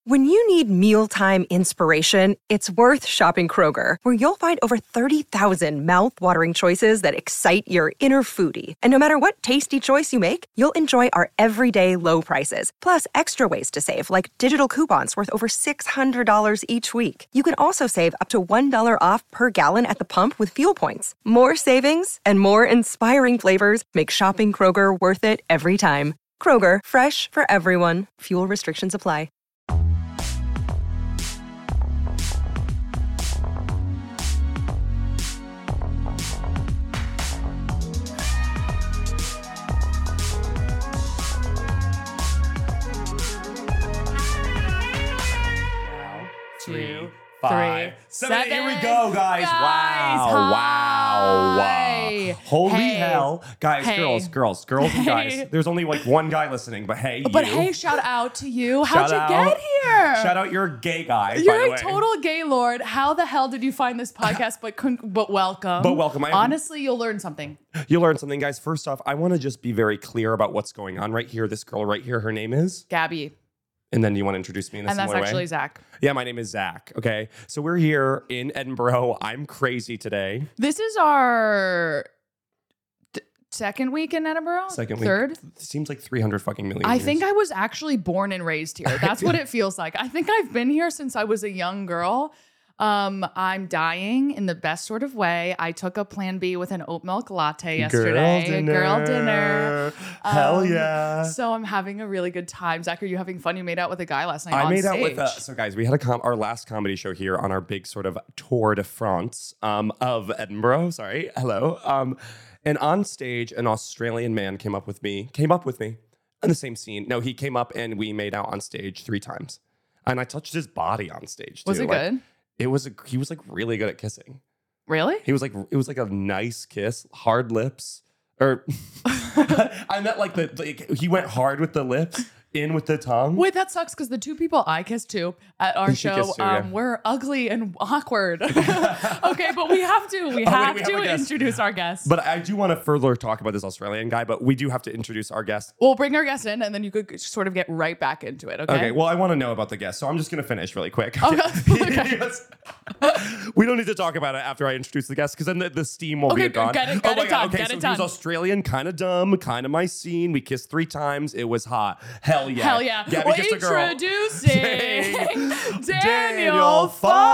When you need mealtime inspiration, it's worth shopping Kroger, where you'll find over 30,000 mouth-watering choices that excite your inner foodie. And no matter what tasty choice you make, you'll enjoy our everyday low prices, plus extra ways to save, like digital coupons worth over $600 each week. You can also save up to $1 off per gallon at the pump with fuel points. More savings and more inspiring flavors make shopping Kroger worth it every time. Kroger, fresh for everyone. Fuel restrictions apply. Three, 5, 7. Here we seven. go, guys. Wow. Hi. Holy Hey. hell. Guys, Hey. girls and guys. There's only like one guy listening, but hey, But you. hey, shout out to you. How'd Shout you out. get here? Shout out, you're a gay guy, by the You're way. a total gay lord. How the hell did you find this podcast? But welcome. But welcome. Honestly, you'll learn something. You learned something, guys. First off, I want to just be very clear about what's going on right here. This girl right here, her name is? Gabby. And then you want to introduce me in a And that's similar way? actually Zach. Yeah, my name is Zach. Okay. So we're here in Edinburgh. I'm crazy today. This is our second week in Edinburgh? Second week. Third? Seems like 300 fucking million I years. think I was actually born and raised here. That's what it feels like. I think I've been here since I was a young girl. I'm dying in the best sort of way. I took a Plan B with an oat milk latte yesterday. Girl dinner. Hell yeah. So I'm having a really good time. Zach, are you having fun? You made out with a guy last night I on made out stage. with so guys, we had our last comedy show here on our big sort of tour de France of Edinburgh. Sorry, hello. And on stage, an Australian man came up with me in the same scene. No, he came up and we made out on stage 3 times, and I touched his body on stage too. Was it good? He was like really good at kissing. Really? It was like a nice kiss, hard lips, or I meant like he went hard with the lips, in with the tongue. Wait, that sucks because the 2 people I kissed to at our She show kissed too, yeah. were ugly and awkward. Okay, but we have to we have a guest. introduce our guest. But I do want to further talk about this Australian guy, but we do have to introduce our guest. We'll bring our guest in and then you could sort of get right back into it, okay? Okay, well, I want to know about the guest, so I'm just going to finish really quick. Okay. We don't need to talk about it after I introduce the guest, because then the steam will Okay, be gone. get it my done, God. Okay, get so it he done. was Australian, kind of dumb, kind of my scene. We kissed 3 times. It was hot. Hell yeah. Hell yeah. Gabby Well, kissed a girl. introducing Daniel Daniel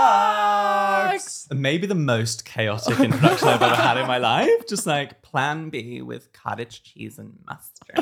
Fox. Maybe the most chaotic introduction I've ever had in my life. Just like Plan B with cottage cheese and mustard.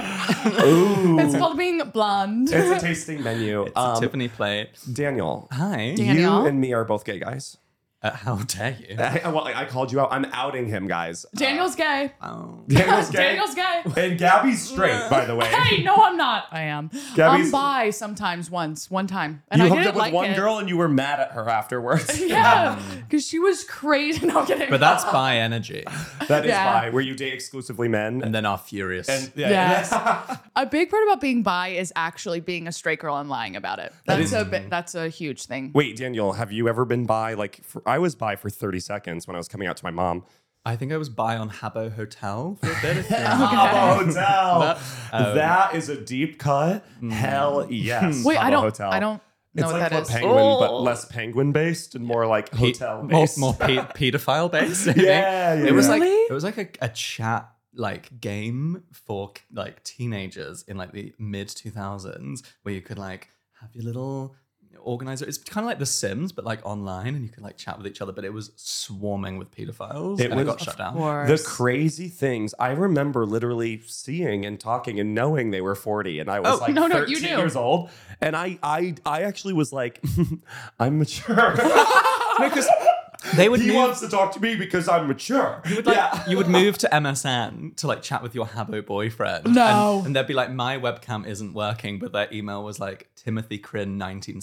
Ooh. It's called being blonde. It's a tasting menu. It's a Tiffany plate. Daniel, Hi. Daniel? you and me are both gay guys. How dare you? I called you out. I'm outing him, guys. Daniel's gay. Oh. Daniel's gay. Daniel's gay. And Gabby's straight, by the way. Hey, no, I'm not. I am. Gabby's- I'm bi sometimes one time. And You I hooked didn't up with like one it. girl and you were mad at her afterwards. Yeah, because she was crazy. No, I'm kidding. But that's bi energy. That is Yeah. bi, where you date exclusively men. And then are furious. And Yes. A big part about being bi is actually being a straight girl and lying about it. That's a huge thing. Wait, Daniel, have you ever been bi? I was bi for 30 seconds when I was coming out to my mom. I think I was bi on Habbo Hotel for a bit. If you're Habbo Hotel. That- That is a deep cut. Hell yes. Wait, Habbo Hotel. I don't know It's what like that a is. penguin, but less penguin based and more like hotel based. more pedophile based. Yeah, It was Really? like it was like a chat like game for like teenagers in like the mid 2000s where you could like have your little organizer. It's kind of like The Sims, but like online, and you could like chat with each other. But it was swarming with pedophiles. It and it was- got shut down. The crazy things I remember literally seeing and talking and knowing they were 40 and I was like no, you 13 knew. years old. And I actually was like, I'm mature. Because they would He move, wants to talk to me because I'm mature. you would move to MSN to like chat with your Habbo boyfriend. No. And they'd be like, my webcam isn't working, but their email was like Timothy Crin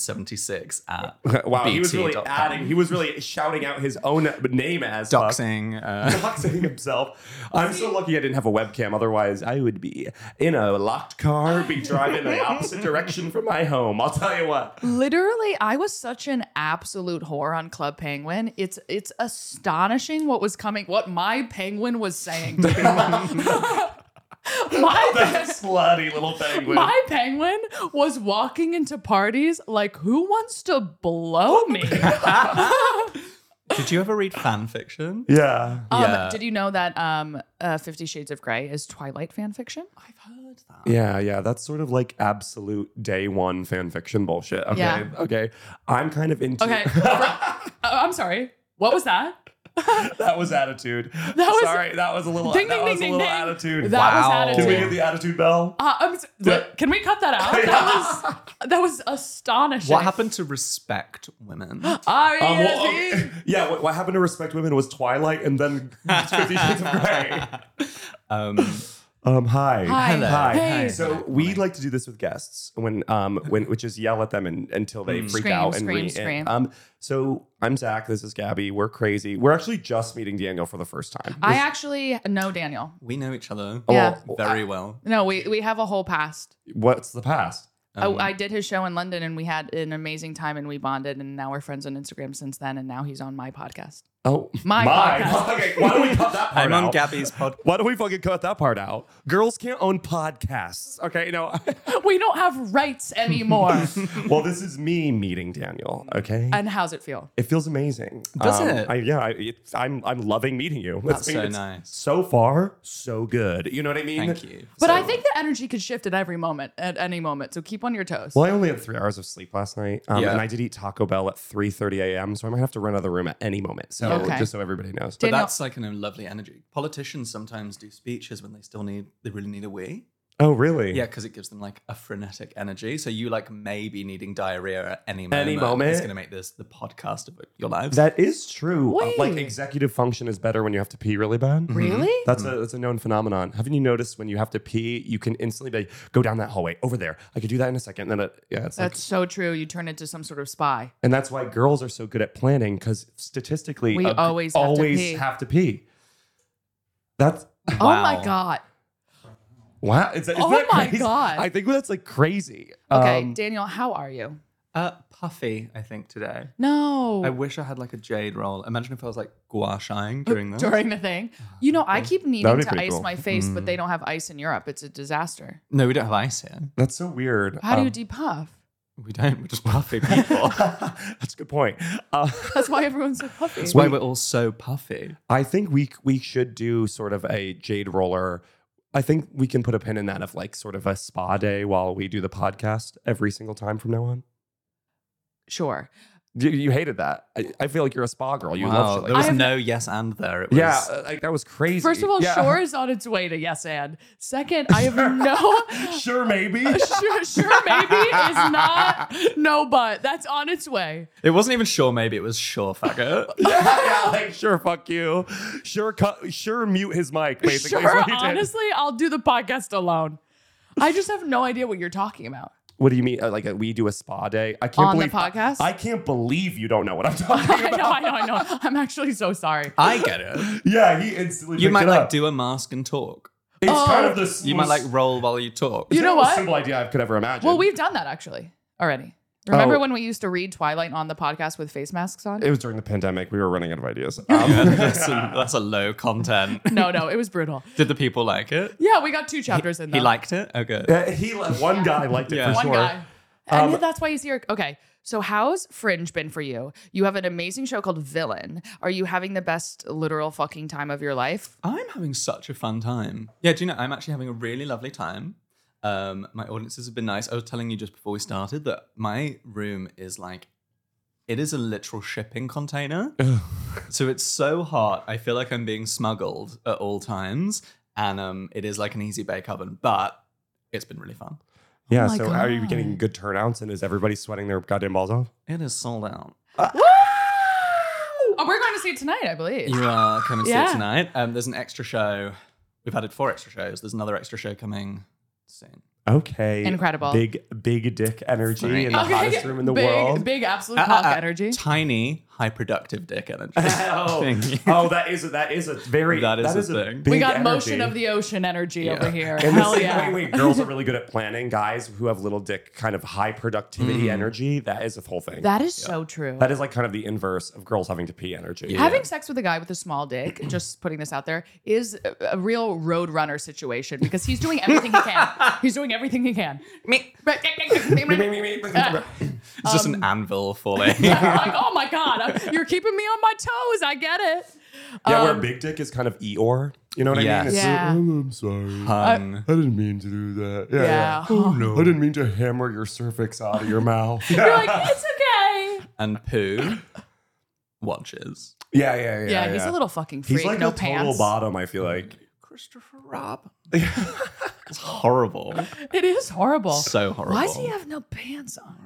1976 at Wow, he was really BT.com. adding, he was really shouting out his own name as doxing. doxing himself. I'm so lucky I didn't have a webcam. Otherwise, I would be in a locked car, be driving the opposite direction from my home. I'll tell you what. Literally, I was such an absolute whore on Club Penguin. It's astonishing what was coming, what my penguin was saying to people. That slutty little penguin. My penguin was walking into parties like, who wants to blow me? Did you ever read fan fiction? Yeah. Yeah. Did you know that 50 Shades of Grey is Twilight fan fiction? I've heard that. Yeah. That's sort of like absolute day one fan fiction bullshit. Okay. Yeah. Okay. I'm kind of into Okay. I'm sorry. What was that? That was attitude. Sorry, that was a little Ding, ding, ding, ding, ding. attitude. That was Wow. attitude. Can we get the attitude bell? Can we cut that out? That was astonishing. What happened to respect women? Yeah, what happened to respect women was Twilight and then 50 Shades of Grey. Hi. Hello. Hi. Hey. So we like to do this with guests when which is yell at them until they freak Scream, out and scream. So I'm Zach. This is Gabby. We're crazy. We're actually just meeting Daniel for the first time. I actually know Daniel. We know each other Yeah. very well. No, we have a whole past. What's the past? I did his show in London and we had an amazing time and we bonded and now we're friends on Instagram since then and now he's on my podcast. Oh, My podcast. Okay, why don't we cut that part I'm out? on Gabby's podcast. Why don't we fucking cut that part out? Girls can't own podcasts. Okay, no. We don't have rights anymore. Well, this is me meeting Daniel. Okay, And how's it feel? it feels amazing. Does it? I'm loving meeting you. That's so it's nice. So far, so good. You know what I mean? Thank you. But I think the energy could shift at every moment, at any moment. So keep on your toes. Well, I only had 3 hours of sleep last night, Yeah. and I did eat Taco Bell at 3:30 a.m. So I might have to run out of the room at any moment. So Okay. just so everybody knows. But Daniel- that's like a lovely energy. Politicians sometimes do speeches when they really need a wee. Oh, really? Yeah, because it gives them like a frenetic energy. So you like maybe needing diarrhea at any moment. Any moment. It's going to make this the podcast of your lives. That is true. Wait. Like executive function is better when you have to pee really bad. Really? That's a known phenomenon. Haven't you noticed when you have to pee, you can instantly be like, go down that hallway over there. I could do that in a second. And then it's like, That's so true. You turn into some sort of spy. and that's why girls are so good at planning because statistically, We always have to pee. That's Oh Wow. my God. wow. Isn't Oh that my crazy? God. I think that's like crazy. Okay, Daniel, how are you? Puffy, I think, today. No. I wish I had like a jade roll. Imagine if I was like gua shying during this. During the thing. You know, I keep needing That'd be to pretty ice cool. my face, but they don't have ice in Europe. It's a disaster. No, we don't have ice here. That's so weird. How do you depuff? We don't. We're just puffy people. That's a good point. That's why everyone's so puffy. That's why we're all so puffy. I think we should do sort of a jade roller. I think we can put a pin in that of like sort of a spa day while we do the podcast every single time from now on. Sure. You hated that. I feel like you're a spa girl. You Wow, love shit there like was that. no yes and there. It was, Yeah, like that was crazy. First of all, Yeah. sure is on its way to yes and. Second, I have no Sure, maybe. sure maybe is not no but. That's on its way. It wasn't even sure maybe, it was sure faggot. yeah, like sure, fuck you. Sure, mute his mic. Basically, is Sure, what he did. honestly, I'll do the podcast alone. I just have no idea what you're talking about. What do you mean? Like we do a spa day? I can't On the believe podcast? I can't believe you don't know what I'm talking I about. know. I'm actually so sorry. I get it. Yeah, he instantly. You picked might it like up. do a mask and talk. It's Oh. kind of this. You might like roll while you talk. You know the most what? simple idea I could ever imagine. Well, we've done that actually already. Remember Oh. when we used to read Twilight on the podcast with face masks on? It was during the pandemic. We were running out of ideas. That's a low content. No, it was brutal. Did the people like it? Yeah, we got 2 chapters in He though. liked it? Oh, good. One guy liked it Yeah. for One sure. guy. And that's why he's here. Okay. So how's Fringe been for you? You have an amazing show called Villain. Are you having the best literal fucking time of your life? I'm having such a fun time. Yeah, do you know, I'm actually having a really lovely time. My audiences have been nice. I was telling you just before we started that my room is like, it is a literal shipping container. So it's so hot. I feel like I'm being smuggled at all times. And it is like an easy bake oven, but it's been really fun. Yeah. Oh my So are you God. getting good turnouts and is everybody sweating their goddamn balls off? It is sold out. Oh, we're going to see it tonight, I believe. You are coming to see Yeah. it tonight. There's an extra show. We've added 4 extra shows. There's another extra show coming soon. Okay. Incredible. Big dick energy Sorry. in the hottest room in the world. Big absolute cock energy. Tiny high productive dick energy. Oh, that is a very That is a a thing. big We got energy. motion of the ocean energy over here. And the Hell same yeah. way, girls are really good at planning. Guys who have little dick, kind of high productivity energy, that is a whole thing. That is so true. That is like kind of the inverse of girls having to pee energy. Having sex with a guy with a small dick, just putting this out there, is a real road runner situation because he's doing everything he can. He's doing everything he can. It's just an anvil falling. Like, oh my God, you're keeping me on my toes. I get it. Yeah, where big dick is kind of Eeyore. You know what I Yes. mean? It's Yeah. I'm sorry. Hung. I didn't mean to do that. Yeah. Oh no. I didn't mean to hammer your cervix out of your mouth. You're like, it's okay. And poo watches. Yeah, He's a little fucking freak. He's like no a total pants. bottom, I feel like. Christopher Robin. It's horrible. It is horrible. So horrible. Why does he have no pants on?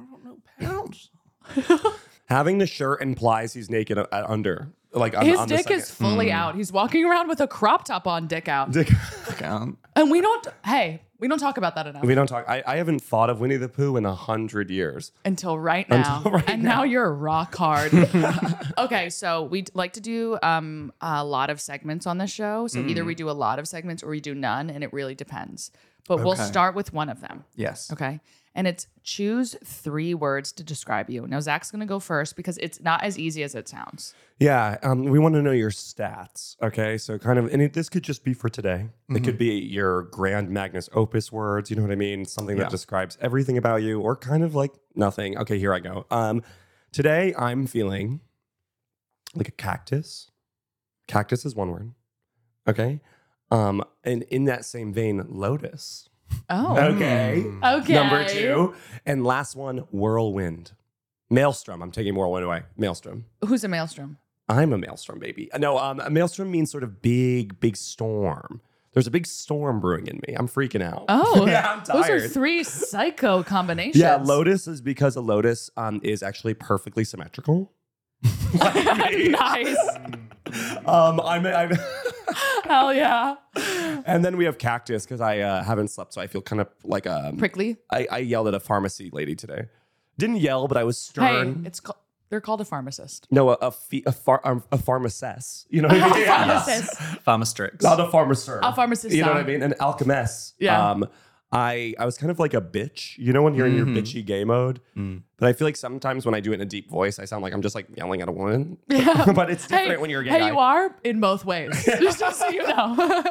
Having the shirt implies he's naked under. Like on, His on the dick is second. fully out. He's walking around with a crop top on, dick out. Dick. Count. And we don't talk about that enough We don't talk. I haven't thought of Winnie the Pooh in 100 years. until right now. And now you're rock hard. Okay, so we like to do a lot of segments on the show. So either we do a lot of segments or we do none, and it really depends. But we'll Okay. start with one of them. Yes. Okay. And it's choose 3 words to describe you. Now, Zach's going to go first because it's not as easy as it sounds. Yeah, we want to know your stats. Okay, so kind of, and this could just be for today. It could be your grand magnus opus words. You know what I mean? Something that describes everything about you, or kind of like nothing. Okay, here I go. Today I'm feeling like a cactus. Cactus is one word. Okay. And in that same vein, lotus. Oh. Okay. Okay. Number 2. And last one, whirlwind. Maelstrom. I'm taking whirlwind away. Maelstrom. Who's a maelstrom? I'm a maelstrom, baby. No, a maelstrom means sort of big storm. There's a big storm brewing in me. I'm freaking out. Oh. Yeah, I'm Those are tired. 3 psycho combinations. Yeah, lotus is because a lotus is actually perfectly symmetrical. Nice. I'm Hell yeah. and then we have cactus because I haven't slept, so I feel kind of like Prickly. I yelled at a pharmacy lady today. Didn't yell, but I was Hey, stern. they're called a pharmacist. No, a pharmacist. You know what I mean? Pharmacist. Pharmastrix. Not a pharmacist. A pharmacist. You know what I mean? An alchemist. Yeah. I was kind of like a bitch, you know, when you're in your bitchy gay mode. But I feel like sometimes when I do it in a deep voice, I sound like I'm just like yelling at a woman. But it's different when you're a gay guy. you are in both ways. Just so you know.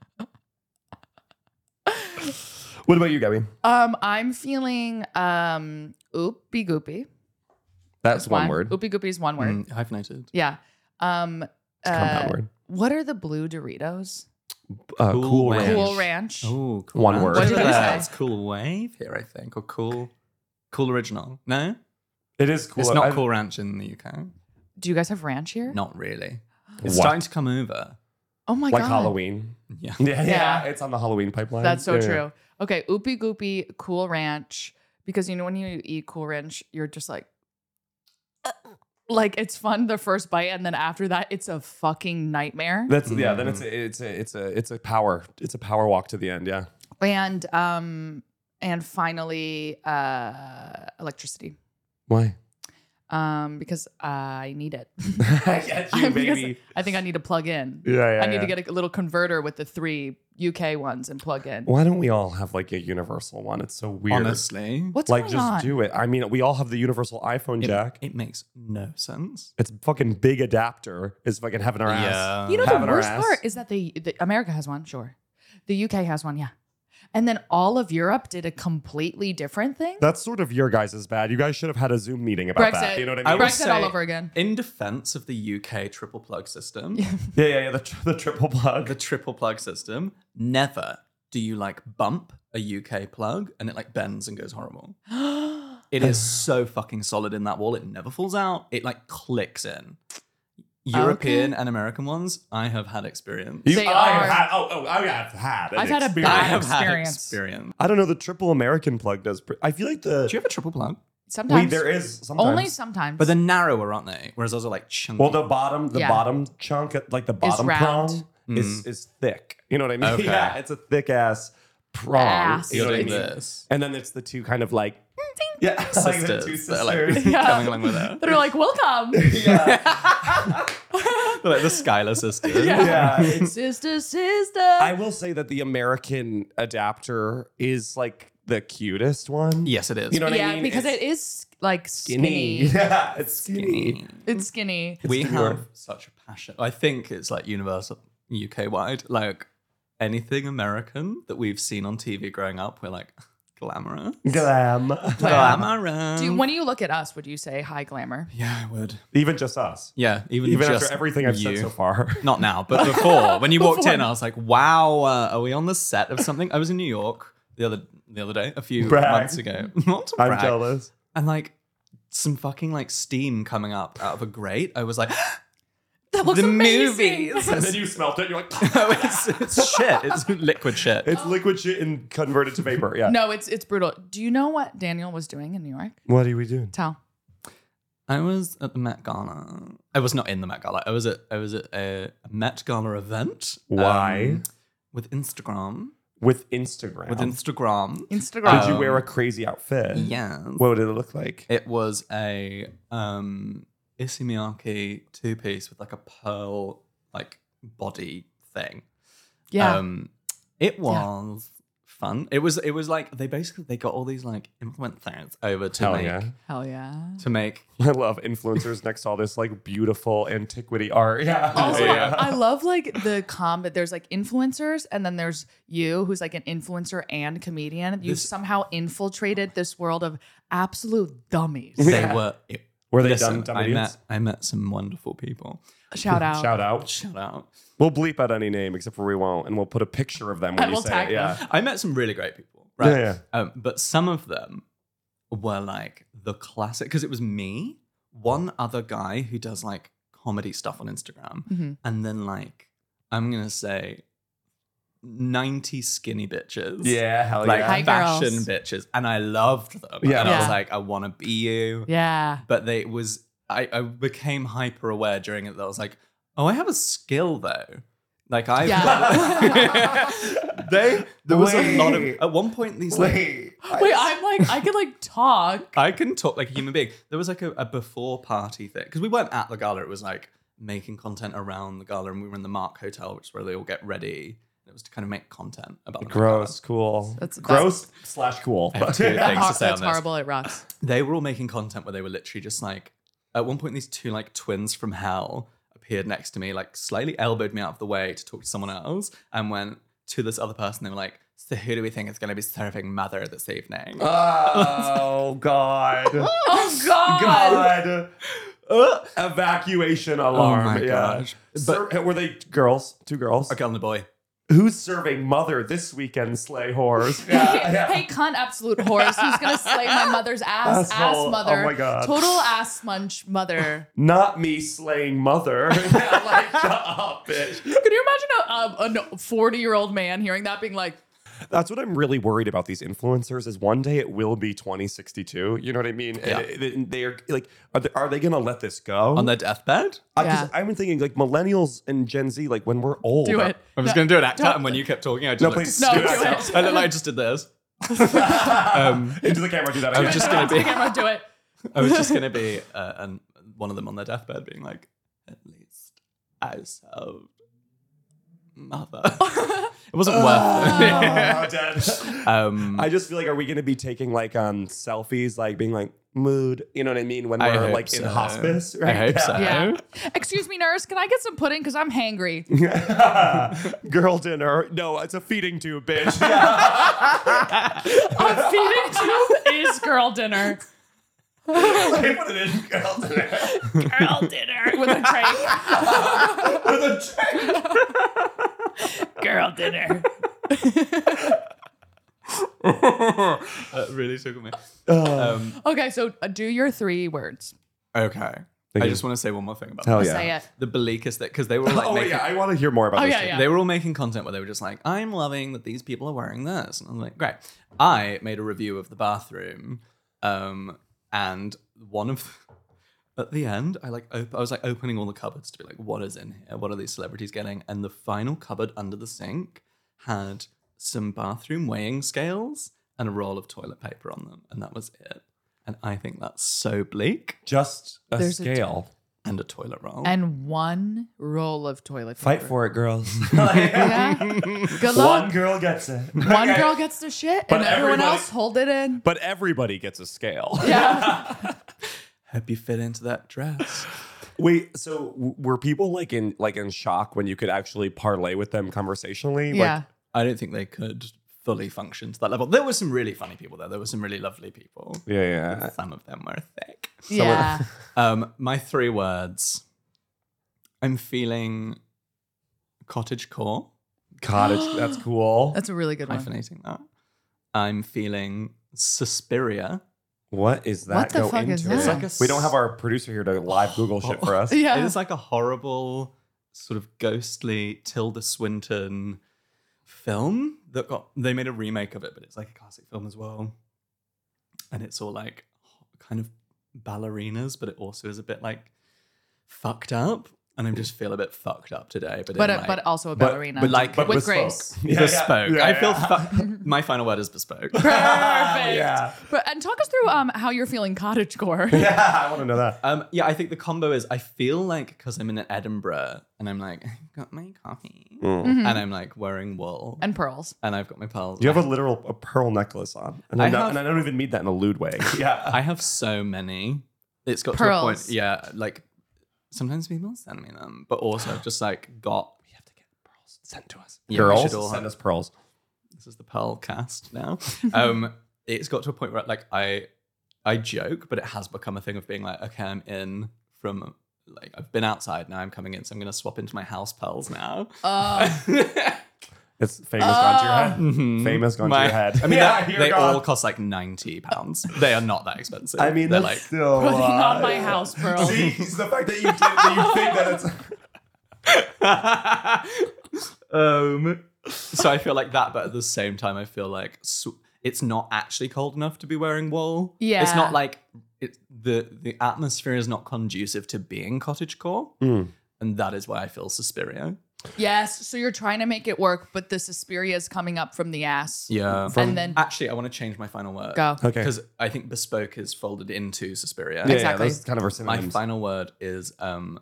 What about you, Gabby? I'm feeling oopy goopy. That's one word. Oopy goopy is one word. Hyphenated. Yeah. Compound word. What are the blue Doritos? Cool Ranch. Ranch. Cool Ranch. Oh, cool. One Ranch. word. What did you say? It's cool wave here, I think, or cool original. No, It is cool. it's not Cool Ranch in the UK. Do you guys have ranch here? Not really. It's What? starting to come over. Oh my Like god. Halloween. Yeah. Yeah, it's on the Halloween pipeline. That's so Yeah. true. Okay, oopy goopy, Cool Ranch. Because you know when you eat Cool Ranch, you're just like it's fun the first bite, and then after that, it's a fucking nightmare. That's Then it's a power walk to the end. Yeah. And finally, electricity. Why? Because I need it. I get you, Because baby. I think I need to plug in. Yeah. I need to get a little converter with the 3 UK ones and plug in. Why don't we all have like a universal one? It's so weird. Honestly, What's like going just on? do it. I mean, we all have the universal iPhone jack. it makes no sense. It's fucking big adapter is fucking having our ass. Yeah. You know, Having the our worst ass. part is that the America has one, sure. The UK has one, yeah. And then all of Europe did a completely different thing. That's sort of your guys' bad. You guys should have had a Zoom meeting about Brexit. that. You know what I I mean? would Brexit say- all over again. In defense of the UK triple plug system, Yeah. The triple plug. the triple plug system, never do you like bump a UK plug and it like bends and goes horrible. It is so fucking solid in that wall. It never falls out. It like clicks in. European and American ones, I have had experience. They I are. have had. I have had. An I've had a experience. bad I have had experience. experience. I don't know. The triple American plug does. I feel like the. Do you have a triple plug? Sometimes. there is sometimes. Only sometimes. But they're narrower, aren't they? Whereas those are like chunky. Well, the bottom Yeah. chunk, like the bottom round. prong, is thick. You know what I mean? Okay. Yeah, it's a thick ass prong. Ass. You know what I Like mean? this. And then it's the two kind of like Yeah, like the sisters two that are like sisters. coming along with it. that are like, welcome. They're like the Skylar sisters. Yeah, it's, Sister. I will say that the American adapter is like the cutest one. Yes, it is. You know what I Yeah, mean? because It's it is like skinny. skinny. Yeah, it's skinny. It's skinny. We It's have true. such a passion. I think it's like universal UK wide. Like anything American that we've seen on TV growing up, we're like glamorous. Glam. Glamorous. When you look at us, would you say high glamour? Yeah, I would. Even just us. Yeah, even Even just after everything I've said you. so far. Not now, but before. When you walked Before. in, I was like, wow, are we on the set of something? I was in New York the other day, a few Brag. months ago. Not to I'm brag. jealous. And like some fucking like steam coming up out of a grate. I was like, That looks the amazing. movies. And then you smelt it and you're like, it's shit. It's liquid shit. it's liquid shit and converted to vapor. Yeah. No, it's brutal. Do you know what Daniel was doing in New York? What are we doing? Tell. I was at the Met Gala. I was not in the Met Gala. I was at a Met Gala event. Why? With Instagram. With Instagram. With Instagram. Instagram. Did you wear a crazy outfit? Yeah. What did it look like? It was a Issey Miyake 2-piece with like a pearl like body thing. yeah. It was fun. It was like they got all these like influencers over to Hell make yeah. Hell yeah. to make I love influencers next to all this like beautiful antiquity art. Yeah. Also, yeah. I love like the combat. There's like influencers, and then there's you, who's like an influencer and comedian. You somehow infiltrated this world of absolute dummies. they were. Were they Listen, dumb idiots? I met some wonderful people. Shout out. Shout out. Shout out. We'll bleep out any name except for we won't, and we'll put a picture of them when And you we'll say tag it. Yeah. them. I met some really great people, right? Yeah, But some of them were like the classic because it was me, one other guy who does like comedy stuff on Instagram, Mhm. and then like I'm gonna say 90 skinny bitches. Yeah, hell Like yeah. Hi, fashion girls. bitches. And I loved them. Yeah. And I was Yeah. like, I want to be you. Yeah. But I became hyper aware during it that I was like, oh, I have a skill though. Like there was a lot of, Wait. at one point these like, Wait. Wait, I'm like, I could like talk. I can talk like a human being. There was like a before party thing. Because we weren't at the gala. It was like making content around the gala. And we were in the Mark Hotel, which is where they all get ready. It was to kind of make content about the Met Gala. Gross, cool. That's- gross / cool. I have two things to say on That's this. horrible. It rocks. They were all making content where they were literally just like, at one point, these two like twins from hell appeared next to me, like slightly elbowed me out of the way to talk to someone else, and went to this other person. They were like, so who do we think is going to be serving mother this evening? Oh God. Oh God. God. Evacuation alarm. my Yeah. gosh. Were they girls? 2 girls? A girl and a boy. Who's serving mother this weekend, slay whores? Hey, cunt, absolute horse. Who's gonna slay my mother's ass? Asshole. Ass mother. Oh my God. Total ass munch mother. Not me slaying mother. Like, shut up, bitch. Could you imagine a 40-year-old man hearing that, being like, That's what I'm really worried about these influencers is one day it will be 2062. You know what I mean? Yeah. And they're like, are they going to let this go? On their deathbed? Yeah. I've been thinking like millennials and Gen Z, like when we're old. do it? I was going to do an act out, and when you kept talking, I just No, looked- please. No, do do it. it. I looked like I just did this. Into the camera, do that. I was just gonna be- Camera, do it. I was just going to be one of them on their deathbed being like, at least I served mother. It wasn't worth it. Oh, dead. I I just feel like, are we going to be taking like selfies, like being like mood? You know what I mean? When I we're hope like in so. hospice, I right? hope so. Yeah. Excuse me, nurse. Can I get some pudding? Because I'm hangry. Girl dinner. No, it's a feeding tube, bitch. A feeding tube is girl dinner. They put it in girl dinner. Girl dinner with a tray. With a tray. Girl dinner. That really took me. Okay, so do your 3 words. Okay. Thank I you. just want to say one more thing about Hell this. yeah. Say it. The bleakest thing, because they were like Oh making, yeah, I want to hear more about Oh, this. yeah, shit. yeah. they were all making content where they were just like, I'm loving that these people are wearing this. And I was like, great. I made a review of the bathroom, and one of at the end, I was like opening all the cupboards to be like, what is in here? What are these celebrities getting? And the final cupboard under the sink had some bathroom weighing scales and a roll of toilet paper on them, and that was it. And I think that's so bleak. Just a There's a scale. And a toilet roll. And one roll of toilet paper. Fight for it, girls. Yeah. Good luck. One girl gets it. One girl gets the shit, But and everyone everybody- else hold it in. But everybody gets a scale. Yeah. Hope you fit into that dress. Wait, so were people like in shock when you could actually parlay with them conversationally? Yeah. I don't think they could fully function to that level. There were some really funny people there. There were some really lovely people. Like, yeah. Some of them were thick. Yeah. My 3 words. I'm feeling cottagecore. Cottage, that's cool. That's a really good one. Hyphenating that. I'm feeling Suspiria. What is that? What the Go fuck into is it. that? It's like a We don't have our producer here to live Google shit for us. Yeah. It is like a horrible, sort of ghostly Tilda Swinton film they made a remake of it, but it's like a classic film as well. And it's all like kind of ballerinas, but it also is a bit like fucked up. And I just feel a bit fucked up today. But also a ballerina. but like- with bespoke. grace. bespoke. Yeah, I yeah. feel my final word is bespoke. Perfect. Yeah. And talk us through how you're feeling cottagecore. Yeah, I want to know that. Yeah, I think the combo is I feel like because I'm in Edinburgh and I'm like, I've got my coffee and I'm like wearing wool And pearls. and I've got my pearls. You have a pearl necklace on. And I have- don't even mean that in a lewd way. Yeah. I have so many. It's got to Pearls. a point. Yeah, like sometimes people send me them, but also I've just like got. We have to get pearls sent to us. Yeah, we Girls, should all send have- us pearls. This is the pearl cast now. It's got to a point where like I joke, but it has become a thing of being like, okay, I'm in from like I've been outside, now I'm coming in, so I'm gonna swap into my house pearls now. It's famous gone to your head. Famous gone to your head. I mean, yeah, you're they gone. all cost like £90. They are not that expensive. I mean, they're that's like still Putting on my house pearls. See, it's the fact that you think that it's. So I feel like that, but at the same time, I feel like it's not actually cold enough to be wearing wool. Yeah. It's not like the atmosphere is not conducive to being cottagecore, and that is why I feel Suspiria. Yes. So you're trying to make it work, but the Suspiria is coming up from the ass. Yeah. And then Actually, I want to change my final word. go. Okay. Because I think bespoke is folded into Suspiria. Yeah, Exactly. those kind of are My synonyms. final word is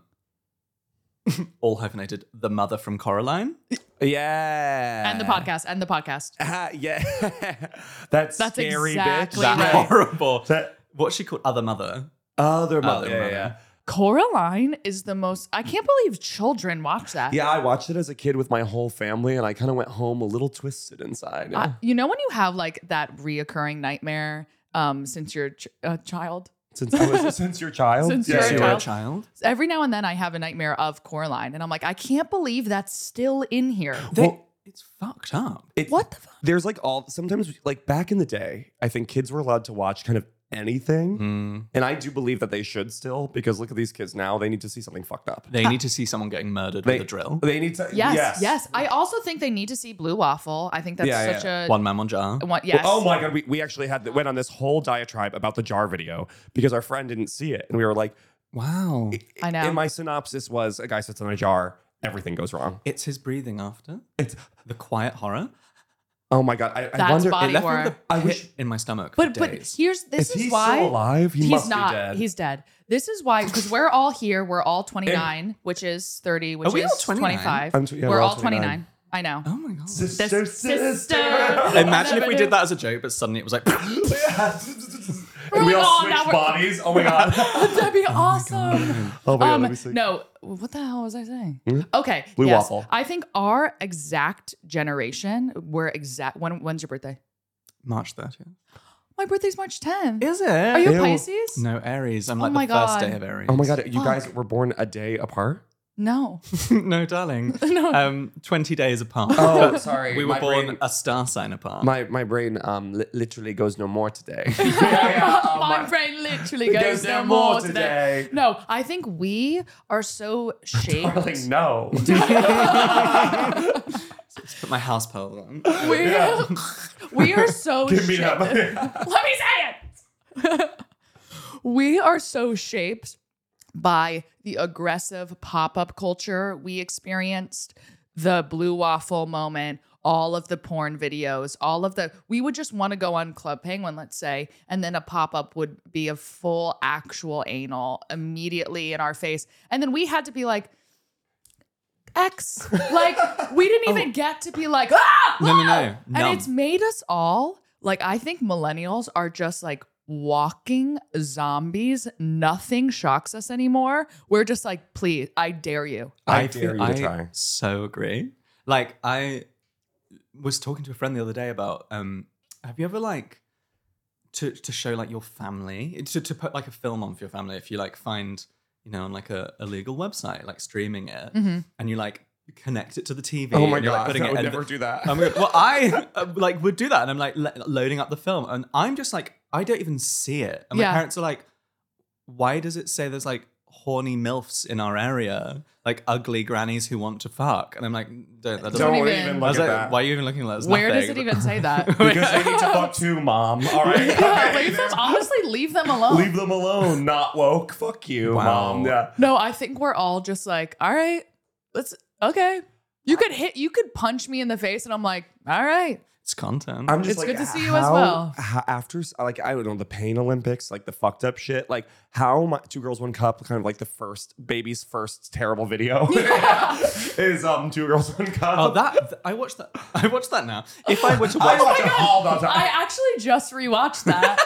all hyphenated. The mother from Coraline. Yeah. And the podcast. And the podcast. Yeah. That's That's scary exactly bitch. right. Horrible. That What's she called? Other mother. other mother. Other Yeah, mother. yeah. Coraline is the most. I can't believe children watch that. Yeah, I watched it as a kid with my whole family, and I kind of went home a little twisted inside. Yeah. You know when you have like that reoccurring nightmare since you're a child? Since your child. Since yeah, you're a You yeah. were a child. Every now and then I have a nightmare of Coraline, and I'm like, I can't believe that's still in here. It's fucked up. What the fuck? There's like sometimes like back in the day, I think kids were allowed to watch kind of anything, and I do believe that they should still, because look at these kids now; they need to see something fucked up. They need to see someone getting murdered They with a drill. They need to. Yes. I also think they need to see Blue Waffle. I think that's Yeah, such yeah. a One man, one jar. yes. Oh my god, we actually went on this whole diatribe about the jar video because our friend didn't see it, and we were like, Wow. I know. And my synopsis was: a guy sits on a jar, everything goes wrong. It's his breathing after. It's The quiet horror. oh my god, I That's wonder. body It left me horror. with a I pit wish- in my stomach But for days. here's this Is he is why still alive? He he's must not. be dead. He's dead. This is why, because we're all here. We're all 29, which is 30, which Are we is all 29? 25. Yeah, we're all 29. I know. Oh my god. Sister. Imagine if we did that as a joke, but suddenly it was like And we like, all oh, now switched we're- bodies. Oh my god. That'd be awesome. Oh my god. Let me see. No, what the hell was I saying? Okay, Blue yes. Waffle. I think our exact generation, we're exact. When's your birthday? March 30th. My birthday's March 10th. Is it? Are you a Ew. Pisces? No, Aries. I'm Oh like my the first God. day of Aries. Oh my god. You guys were born a day apart. No. No, darling. No. 20 days apart. Oh, sorry. We were My born brain- a star sign apart. My brain literally goes no more today. My brain literally goes goes no no more more today. today. No, I think we are so shaped. Darling, no. Put my house pearls on. We are so Give me shaped. that. Let me say it. We are so shaped by the aggressive pop-up culture we experienced, the Blue Waffle moment, all of the porn videos, we would just want to go on Club Penguin, let's say, and then a pop-up would be of full actual anal immediately in our face. And then we had to be like, X. Like, we didn't even get to be like, ah! No. And it's made us all, like, I think millennials are just like walking zombies. Nothing shocks us anymore. We're just like, please, I dare you. I dare you to try. So agree. Like, I was talking to a friend the other day about, have you ever like, to show like your family, to put like a film on for your family, if you like find, you know, on like a illegal website, like streaming it, and you like connect it to the TV. Oh my and you're, god, like, I would never do that. Well, I like would do that, and I'm like loading up the film, and I'm just like, I don't even see it. And my parents are like, why does it say there's like horny MILFs in our area? Like ugly grannies who want to fuck. And I'm like, don't even look at like, that. Why are you even looking at that? Where does it even say that? Because they need to fuck too, mom. All right. Leave them alone. Leave them alone. Not woke. Fuck you, mom. Yeah. No, I think we're all just like, all right, okay. You could punch me in the face and I'm like, all right. It's content. I'm just it's like, good to see you as well. After, like, I don't know, the Pain Olympics, like the fucked up shit, like how my Two Girls One Cup, kind of like the baby's first terrible video is Two Girls One Cup. Oh, I watched that. I watched that now. If I were to watch it all the time. I actually just rewatched that.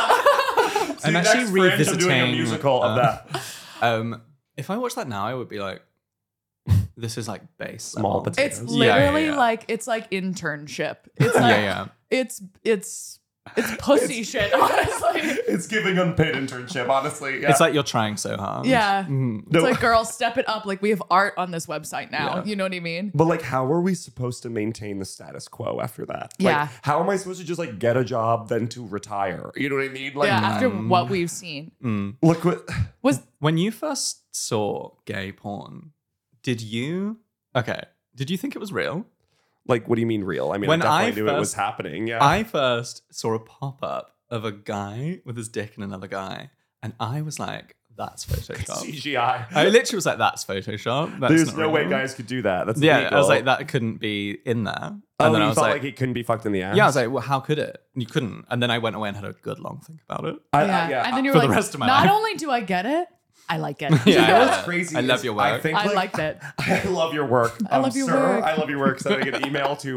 I'm actually revisiting doing a musical of that. If I watched that now, I would be like, this is like base small level. potatoes. It's literally like internship. It's like it's pussy shit, honestly. It's giving unpaid internship, honestly. Yeah. It's like you're trying so hard. Yeah. It's like, girls, step it up. Like, we have art on this website now. Yeah. You know what I mean? But like, how are we supposed to maintain the status quo after that? Yeah. Like, how am I supposed to just like get a job then to retire? You know what I mean? Like, after what we've seen. Look what When you first saw gay porn, did you think it was real? Like, what do you mean real? I mean, When I I definitely knew it was first- happening. Yeah. I first saw a pop-up of a guy with his dick in another guy, and I was like, that's Photoshop. CGI. I literally was like, that's Photoshop. That's There's not no real. way guys could do that. That's Yeah, illegal. I was like, that couldn't be in there. And Oh, then you I was felt like, like it couldn't be fucked in the ass? yeah, I was like, well, how could it? And you couldn't. And then I went away and had a good long think about it. Yeah. And then you were for like, the rest of my not life. only do I get it, I like it. You know what's crazy? I love is your work. I think I liked it. I love your work. I love your sir, work. I love your work. Sending an email to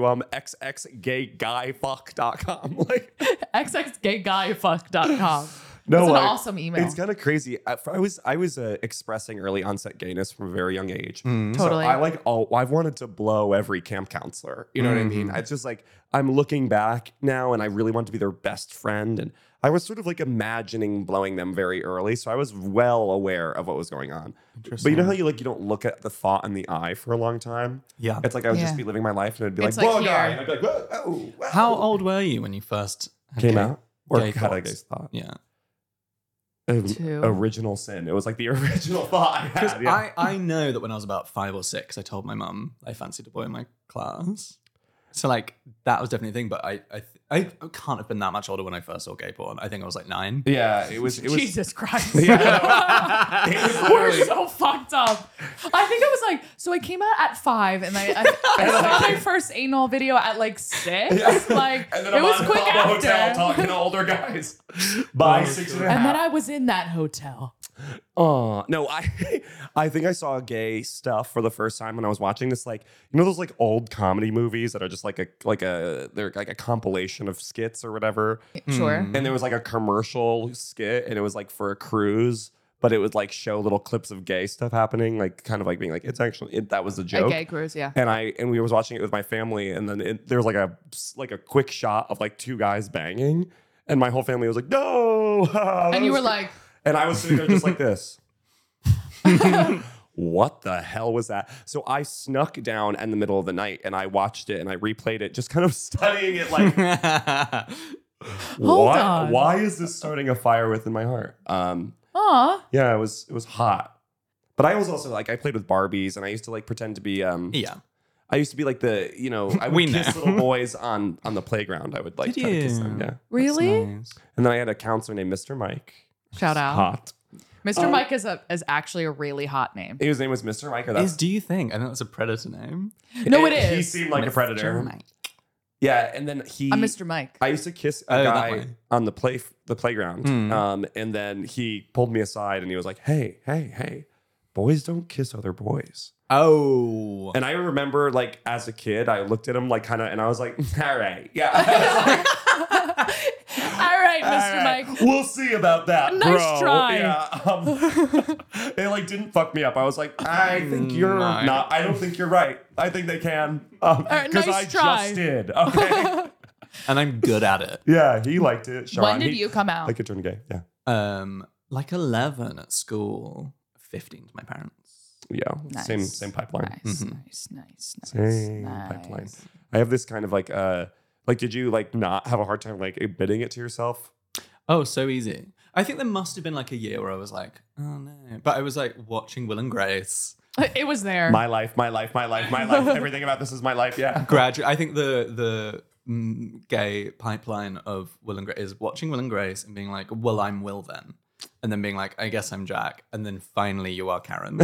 xxgayguyfuck.com. Like, xxgayguyfuck.com. no, It's an like, awesome email. It's kind of crazy. I was expressing early onset gayness from a very young age. Totally. So I've wanted to blow every camp counselor. You know what I mean? It's just like I'm looking back now, and I really want to be their best friend. And I was sort of like imagining blowing them very early, so I was well aware of what was going on. But you know how you don't look at the thought in the eye for a long time? Yeah. It's like I would just Yeah. be living my life, and it'd be It's like, like blow a guy, here. and I'd be like, whoa, whoa, whoa. How old were you when you first Came out? Or gay had a thoughts? gay thought? Yeah. Two. Original sin. It was like the original thought I Because had. Yeah. I know that when I was about 5 or 6, I told my mum I fancied a boy in my class. So like that was definitely a thing. But I can't have been that much older when I first saw gay porn. I think I was like 9. Yeah, it was. Jesus Christ. Yeah. It was We're literally- so fucked up. I think it was like, so I came out at 5 and I saw my first anal video at like 6. Like, And then it I'm was on quick Pablo after. Hotel talking to older guys by 6 and a half. And then I was in that hotel. Oh no! I think I saw gay stuff for the first time when I was watching this, like, you know those like old comedy movies that are just they're like a compilation of skits or whatever. Sure. And there was like a commercial skit, and it was like for a cruise, but it would like show little clips of gay stuff happening, like kind of like being like it's actually that was the A joke. gay cruise, yeah. And we was watching it with my family, and then there was like a quick shot of like 2 guys banging, and my whole family was like, no. And you were like, And I was sitting there just like this. What the hell was that? So I snuck down in the middle of the night and I watched it and I replayed it, just kind of studying it like, Hold on. why is this starting a fire within my heart? aw. Yeah, it was hot. But I was also like, I played with Barbies and I used to like pretend to be, Yeah. I used to be like I would We kiss know. little boys on the playground. I would like Did try to kiss you? them. Yeah. Really? Nice. And then I had a counselor named Mr. Mike. Shout out. Hot. Mr. Mike is actually a really hot name. His name was Mr. Mike. That's, Do you think? I know it's a predator name. No, it is. He seemed like a Mr. predator. Mike. Yeah, and then I'm Mr. Mike. I used to kiss a Oh, that guy way. on the playground, and then he pulled me aside and he was like, "Hey, boys don't kiss other boys." Oh. And I remember, like, as a kid, I looked at him like kind of, and I was like, "All right, yeah." All right, Mr. Mike. We'll see about that, Nice bro. try. Yeah, it like didn't fuck me up. I was like, I think you're No. not. I don't think you're right. I think they can, because nice I try. just did. Okay. And I'm good at it. Yeah, he liked it. Sean, When did you come out? Like it turned gay. Yeah. Like 11 at school, 15 to my parents. Yeah. Nice. Same pipeline. Nice. Same pipeline. I have this kind of like did you like not have a hard time like admitting it to yourself? Oh, so easy. I think there must have been like a year where I was like, oh no. But I was like watching Will and Grace. It was there. My life. Everything about this is my life. Yeah. I think the gay pipeline of Will and Grace is watching Will and Grace and being like, well, I'm Will then. And then being like, I guess I'm Jack. And then finally you are Karen.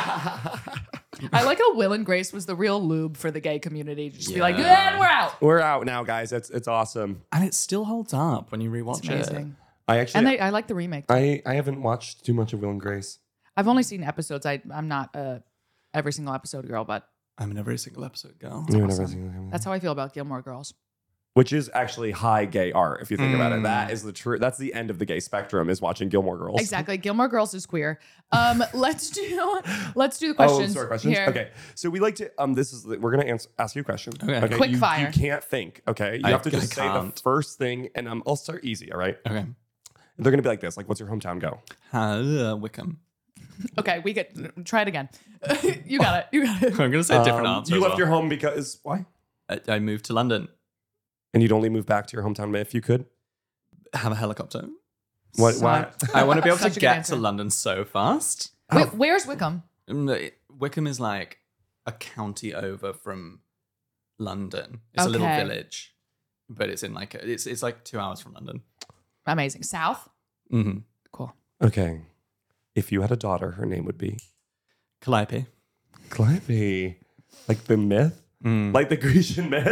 I like how Will and Grace was the real lube for the gay community. Just be like, Yeah. and we're out. We're out now, guys. It's awesome. And it still holds up when you It's rewatch it. amazing. I actually And I like the remake. I haven't watched too much of Will and Grace. I've only seen episodes. I'm not a every single episode girl, but I'm in every single episode, girl. that's how I feel about Gilmore Girls. Which is actually high gay art, if you think about it. That is the true. That's the end of the gay spectrum. Is watching Gilmore Girls. Exactly. Gilmore Girls is queer. Let's do the questions. Questions. Here. Okay, so we like to. We're gonna ask you a question. Okay. Quick you, fire. You can't think. Okay, you have to just say the first thing, and I'll start easy. All right. Okay. They're gonna be like this. Like, what's your hometown? Go. Wickham. Okay, we could try it again. You got it. I'm going to say a different answer. You as left well. your home because why? I moved to London. And you'd only move back to your hometown if you could. Have a helicopter. What? So- Why? I want to be able Such a to good get answer. to London so fast. Wait, where's Wickham? Wickham is like a county over from London. It's a little Okay. village, but it's in like it's like 2 hours from London. Amazing. South? Mm-hmm. Cool. Okay. If you had a daughter, her name would be Calliope. Calliope, like the myth. Like the Grecian myth.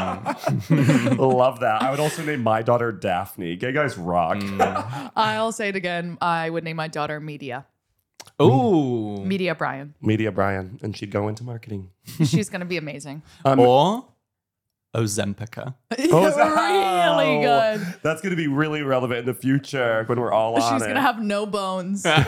Love that. I would also name my daughter Daphne. Gay guys rock. I'll say it again. I would name my daughter Media. Ooh. Media Brian. Media Brian. And she'd go into marketing. She's going to be amazing. Or Ozempica. Really good. That's going to be really relevant in the future when we're all on She's it. going to have no bones. Those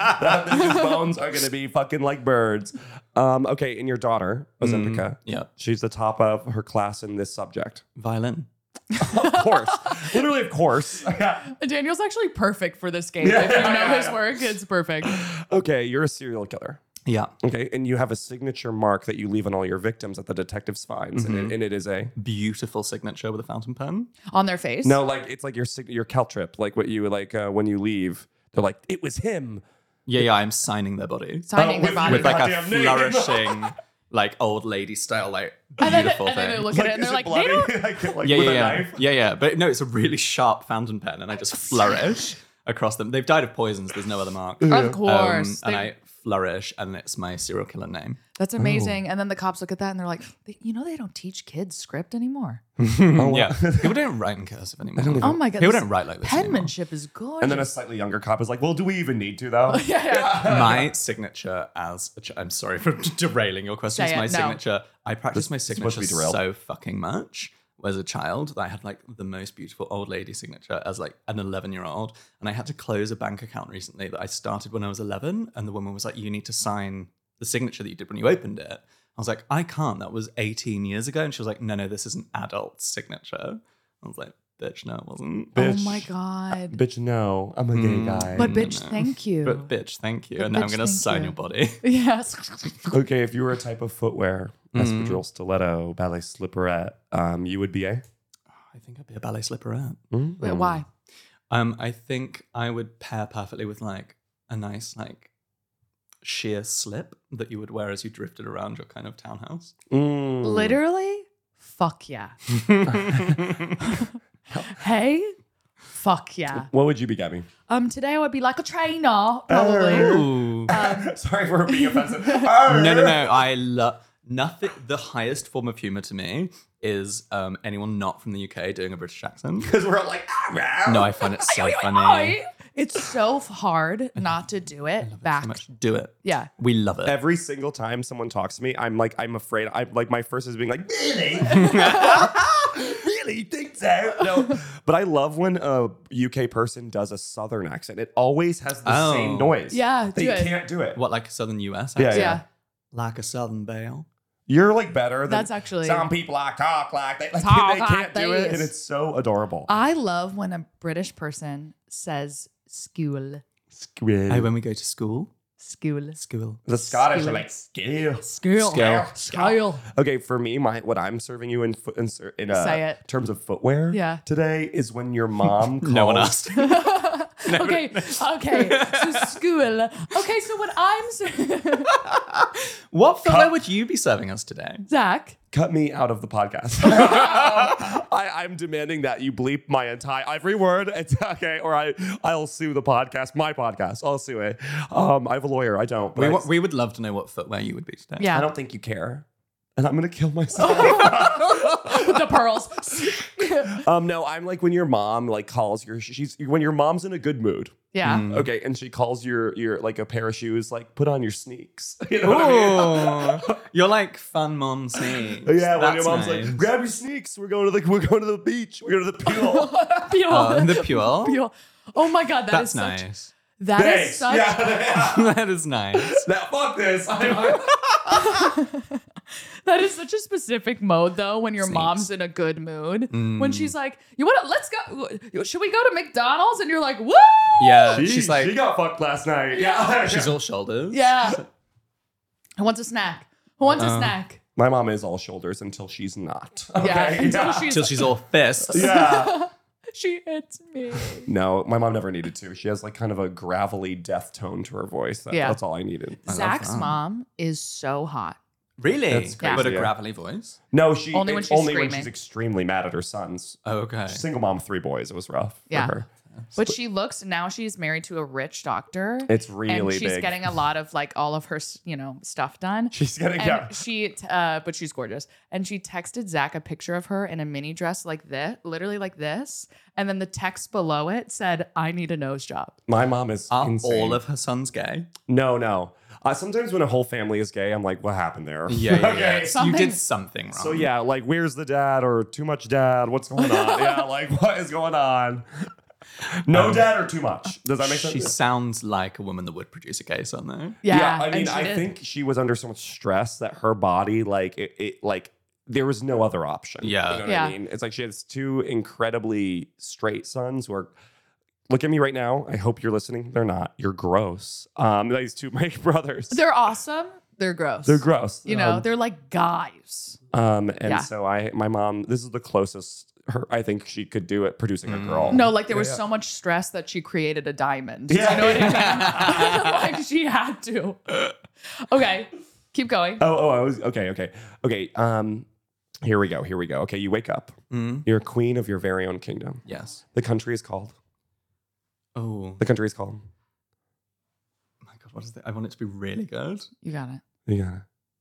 bones are going to be fucking like birds. Okay, and your daughter, Ozempica, Yeah. she's the top of her class in this subject. Violin. Of course. Literally, of course. Daniel's actually perfect for this game. If you know his work, it's perfect. Okay, you're a serial killer. Yeah. Okay, and you have a signature mark that you leave on all your victims that the detectives finds, and it is a Beautiful signature with a fountain pen. On their face? no, like it's like your caltrip, like what you like when you leave. They're like, it was him. Yeah, I'm signing their body. Signing their with- body. With like a Goddamn name. flourishing, like old lady style, like and then, beautiful and then they thing. look at it and is they're it like, they don't. like Yeah, with a yeah, knife. yeah. But no, it's a really sharp fountain pen, and I just flourish across them. They've died of poisons. There's no other mark. Of course. And They- I flourish, and it's my serial killer name. That's amazing. And then the cops look at that and they're like, they don't teach kids script anymore. Yeah, people don't write in cursive anymore. Oh my God. People this don't write like this anymore. Penmanship is gorgeous. And then a slightly younger cop is like, well, do we even need to though? My signature as I'm sorry for derailing your questions. Say it, My no. signature, I practiced my supposed to signature be derailed. so fucking much as a child that I had like the most beautiful old lady signature as like an 11-year-old. And I had to close a bank account recently that I started when I was 11. And the woman was like, you need to sign the signature that you did when you opened it. I was like, I can't. That was 18 years ago. And she was like, no, this is an adult signature. I was like, bitch, no, it wasn't. oh Bitch. my God. Bitch, no, I'm a gay guy. But bitch, thank you. But bitch, thank you. But And now I'm bitch, going to thank sign you. your body. Yes. Okay, if you were a type of footwear, espadrille, stiletto, ballet slipperette, you would be a. I think I'd be a ballet slipperette. Wait, why? I think I would pair perfectly with like a nice like sheer slip that you would wear as you drifted around your kind of townhouse. Literally? Fuck yeah. Hey, Fuck yeah. What would you be, Gabby? Today I would be like a trainer, probably. Ooh. Sorry for being offensive. No. I love nothing. The highest form of humor to me is anyone not from the UK doing a British accent. Because we're all like, No, I find it so funny. Oi. It's so hard not to do it. Back. So much. Do it. Yeah. We love it. Every single time someone talks to me, I'm afraid. I'm like, my first is being like, really? Really? You think so? No. But I love when a UK person does a Southern accent. It always has the same noise. Yeah, They do it. can't do it. What, like a Southern US Yeah, accent? Yeah. Like a Southern Belle. You're like better than That's actually- some people I talk like they Talk they like can't do it, this. and it's so adorable. I love when a British person says school. Oh, when we go to school? School. School. The Scottish School. are like scale. School. Scale. Scale. Okay, for me, what I'm serving you in Say it. terms of footwear Yeah. today is when your mom calls. No one asked. Okay. So school. Okay, so what I'm What footwear would you be serving us today? Zach. Cut me out of the podcast. I'm demanding that you bleep my every word. It's okay, or I'll sue the podcast. My podcast. I'll sue it. I have a lawyer. I don't. But We would love to know what footwear you would be today. Yeah. I don't think you care, and I'm gonna kill myself. With the pearls. No, I'm like when your mom like calls when your mom's in a good mood. Yeah. Okay, and she calls your like a pair of shoes, like put on your sneaks. You know what I mean? You're like fun mom sneaks. Yeah, when your That's mom's nice. like, grab your sneaks. We're going to the beach. We're going to the pool. Pure. The pure. Pure. Oh my God, That's such, nice. That is Thanks. such. Yeah. That is nice. Now fuck this. That is such a specific mode, though, when your Sneaks. mom's in a good mood. When she's like, let's go. Should we go to McDonald's? And you're like, woo! Yeah, she's like, she got fucked last night. Yeah. she's all shoulders. Yeah. Who wants a snack? Who wants a snack? My mom is all shoulders until she's not. Yeah. Okay? Until Yeah. she's Till she's all fists. Yeah. she hits me. No, my mom never needed to. She has like kind of a gravelly death tone to her voice. Yeah. That's all I needed. Zach's that. mom is so hot. Really? That's crazy, But a yeah. gravelly voice. No, Only when she's when screaming. she's extremely mad at her sons. Oh, okay. Single mom, 3 boys. It was rough Yeah. for her. But she looks, now she's married to a rich doctor. It's really and she's big. getting a lot of like all of her, stuff done. She's getting And but she's gorgeous. And she texted Zach a picture of her in a mini dress like this, literally like this. And then the text below it said, "I need a nose job." My mom is Are insane. all of her sons gay? No. Sometimes when a whole family is gay, I'm like, what happened there? Yeah. Okay. You Something- did something wrong. So yeah, like where's the dad or too much dad? What's going on? Yeah, like what is going on? No dad or too much? Does that make sense? She sounds like a woman that would produce a gay son, though. Yeah. I mean, and she I did. think she was under so much stress that her body, like it like there was no other option. Yeah. You know what Yeah. I mean? It's like she has 2 incredibly straight sons who are. Look at me right now. I hope you're listening. They're not. You're gross. These 2, my brothers. They're awesome. They're gross. They're gross. They're like guys. And Yeah. so my mom, this is the closest I think she could do it producing a girl. No, like there was Yeah. so much stress that she created a diamond. Yeah. You know what I mean? Like she had to. Okay, keep going. I was okay. Here we go. Okay, you wake up. Mm. You're a queen of your very own kingdom. Yes. The country is called. Oh The country is called. my God, what is it? I want it to be really good. You got it. Yeah.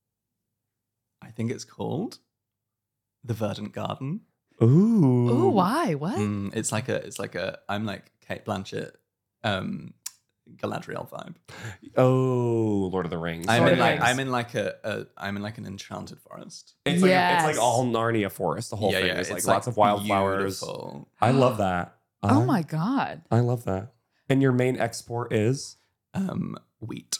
I think it's called The Verdant Garden. Ooh. Ooh, why? What? It's like a I'm like Kate Blanchett, Galadriel vibe. Oh, Lord of the Rings. Lord of the Rings. I'm in like an enchanted forest. It's Yes. like all Narnia forest. The whole thing is like lots of wildflowers. Beautiful. I love that. Oh my God. I love that. And your main export is? Wheat.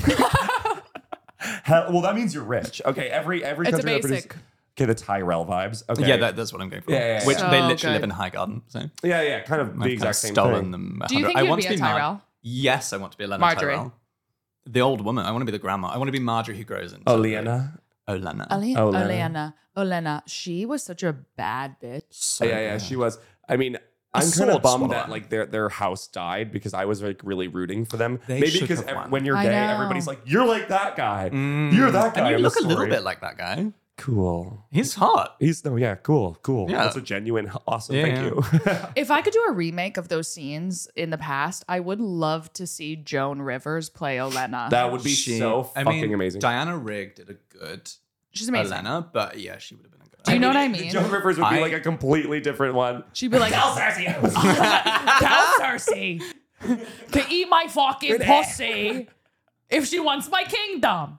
Well, that means you're rich. Okay, every It's a country that produces. basic. Okay, the Tyrell vibes. Okay. Yeah, that's what I'm going for. Yeah. Which So they literally live good. in Highgarden. So yeah, kind of I've the kind exact of same stolen thing. them. Do you think I you'd want be to a be Tyrell? Yes, I want to be Elena Marjorie. Tyrell. The old woman. I want to be the grandma. I want to be Marjorie who grows into Olenna. Olenna. Olena. She was such a bad bitch. So Yeah, good. she was. I mean, I'm kind sword of bummed swallower. that like their house died because I was like really rooting for them. They Maybe should because have won. when you're I gay, know. everybody's like, you're like that guy. You're that guy. And you in the look a little story. bit like that guy. Cool. He's hot. Cool. Yeah. That's a genuine awesome. Yeah, Thank yeah. you. If I could do a remake of those scenes in the past, I would love to see Joan Rivers play Olenna. That would be so fucking amazing. Diana Rigg did a good She's amazing. Elena, but yeah, she would have been a good. Do you know what I mean? Joan Rivers would be like a completely different one. She'd be like, tell Cersei. Tell Cersei to eat my fucking pussy if she wants my kingdom.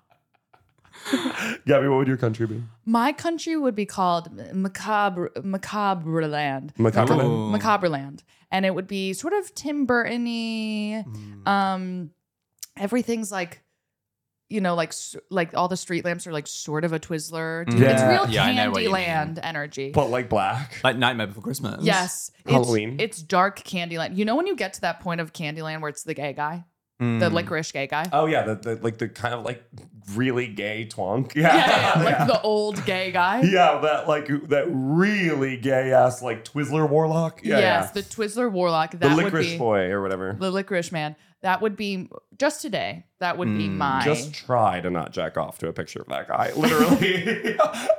Gabby, what would your country be? My country would be called Macabre Land. Macabre. Macabre Land. And it would be sort of Tim Burton-y. Everything's like, like all the street lamps are like sort of a Twizzler. Yeah. It's real Yeah, I know what you Candyland energy. But like black. Like Nightmare Before Christmas. Yes. Halloween. It's dark Candyland. You know when you get to that point of Candyland where it's the gay guy? The licorice gay guy? Oh yeah, the kind of like really gay twonk. Yeah. Like the old gay guy. Yeah, that really gay ass like Twizzler warlock. Yes, the Twizzler warlock. That the would licorice be boy or whatever. the licorice man. That would be just today. That would be my. Just try to not jack off to a picture of that guy. Literally.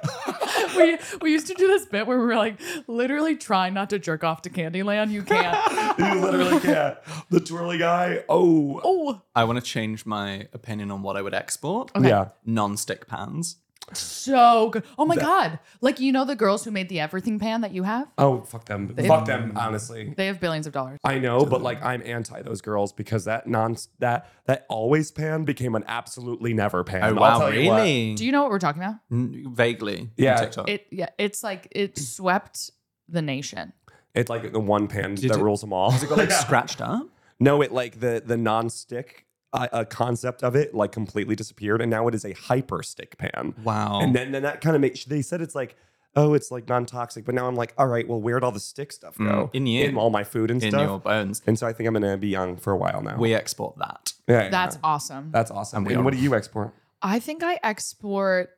we used to do this bit where we were like, literally trying not to jerk off to Candyland. You can't. You literally can't. The twirly guy. Oh. I want to change my opinion on what I would export. Okay. Yeah. Non-stick pans. So good. Oh my God. Like, the girls who made the everything pan that you have? Oh, fuck them. Fuck them, honestly. They have billions of dollars. I know, but like I'm anti those girls because that always pan became an absolutely never pan. Oh I'll wow, tell you what. really? Do you know what we're talking about? Vaguely. Yeah. On TikTok. It's like it swept the nation. It's like the one pan that it- rules them all. Has it got like scratched up? No, it like the non-stick concept of it like completely disappeared, and now it is a hyper stick pan. Wow. And then that kind of makes. They said it's like, oh, it's like non-toxic, but now I'm like, all right, well, where'd all the stick stuff go? In you. in all my food and in stuff. your bones. And so I think I'm gonna be young for a while now. We export that. Yeah, That's awesome. that's awesome. And we And are- what do you export? I think I export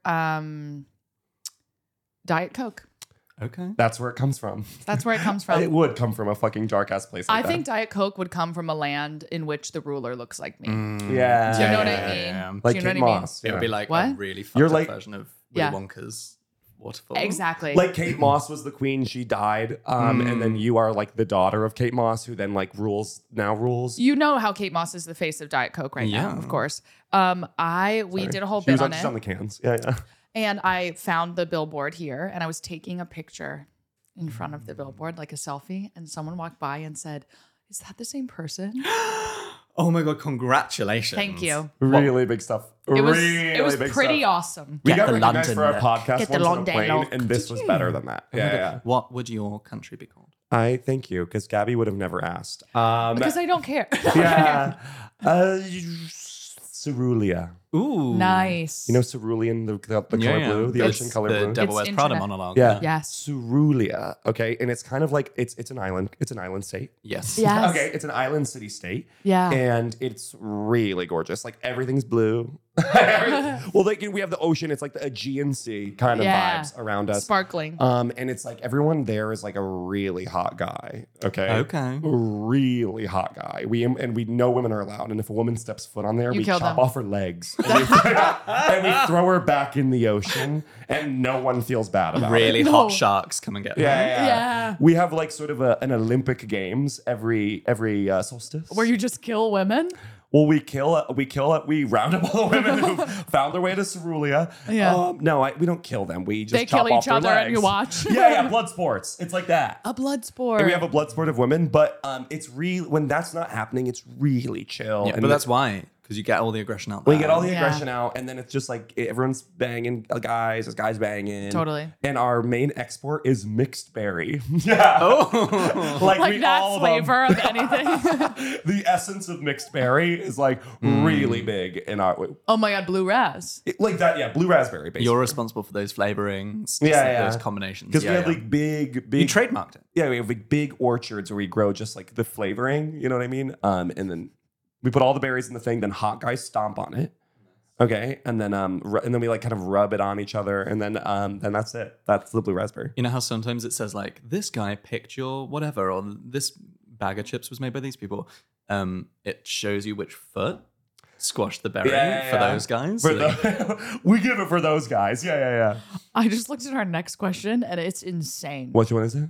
Diet Coke. Okay. That's where it comes from. That's where it comes from. It would come from a fucking dark ass place. Like I that. think Diet Coke would come from a land in which the ruler looks like me. Yeah. Do you know what yeah, I yeah. mean? Like Do you know Kate what I mean? Moss. It would be like What? a really fucked You're up like- version of Yeah. Willy Wonka's waterfall. Exactly. Like Kate Moss was the queen, she died, and then you are like the daughter of Kate Moss, who then like rules. You know how Kate Moss is the face of Diet Coke right now, Yeah. of course. We did a whole She bit was on just it. on the cans. Yeah. And I found the billboard here and I was taking a picture in front of the billboard, like a selfie, and someone walked by and said, "Is that the same person?" Oh my god! Congratulations. Thank you. Really big stuff. It was really big pretty stuff. awesome. We Get got the recognized London for our look. podcast Get the once on a London plane, look. and this was better than that. Yeah. What would your country be called? I thank you, because Gabby would have never asked. Because I don't care. Yeah. Cerulean. Ooh. Nice. You know cerulean, the color blue, the It's ocean color The blue. Devil It's Wears Prada internet. monologue. Yeah. Yes. Cerulean. Okay, and it's kind of like it's an island. It's an island state. Yes. Yes. Okay, it's an island city state. Yeah. And it's really gorgeous. Like everything's blue. Well, like we have the ocean. It's like the Aegean Sea kind of Yeah. vibes around us. Sparkling. And it's like everyone there is like a really hot guy. Okay. Okay. A really hot guy. We know women are allowed. And if a woman steps foot on there, You we kill chop them. off her legs. And we throw her back in the ocean, and no one feels bad about Really it. No. hot sharks come and get Yeah, them. yeah, Yeah. We have like sort of an Olympic Games every solstice. Where you just kill women. Well, we round up all the women who found their way to Cerulean. Yeah. No, we don't kill them. We just They chop kill off each their other legs. and you watch. Yeah, blood sports. It's like that. A blood sport. And we have a blood sport of women, but it's really when that's not happening, it's really chill. Yeah, and but that's why, because you get all the aggression out we there. get all the Yeah. aggression out, and then it's just like everyone's banging guys, there's guys banging. Totally. And our main export is mixed berry. Yeah. Oh. like like we that all flavor of anything. the essence of mixed berry is like really big in our Oh my God, blue raz. like that. Yeah, blue raspberry. Basically. You're responsible for those flavorings. Yeah, just yeah. Those combinations. Because Yeah, we have yeah. like big. You trademarked it. Yeah, we have like big orchards where we grow just like the flavoring. You know what I mean? And then we put all the berries in the thing. Then hot guys stomp on it. Okay, and then we like kind of rub it on each other, and then that's it. That's the blue raspberry. You know how sometimes it says like, this guy picked your whatever, or this bag of chips was made by these people. It shows you which foot. squash the berry Yeah, for yeah. those guys. For So they- we give it for those guys. Yeah. I just looked at our next question and it's insane. Which one is it?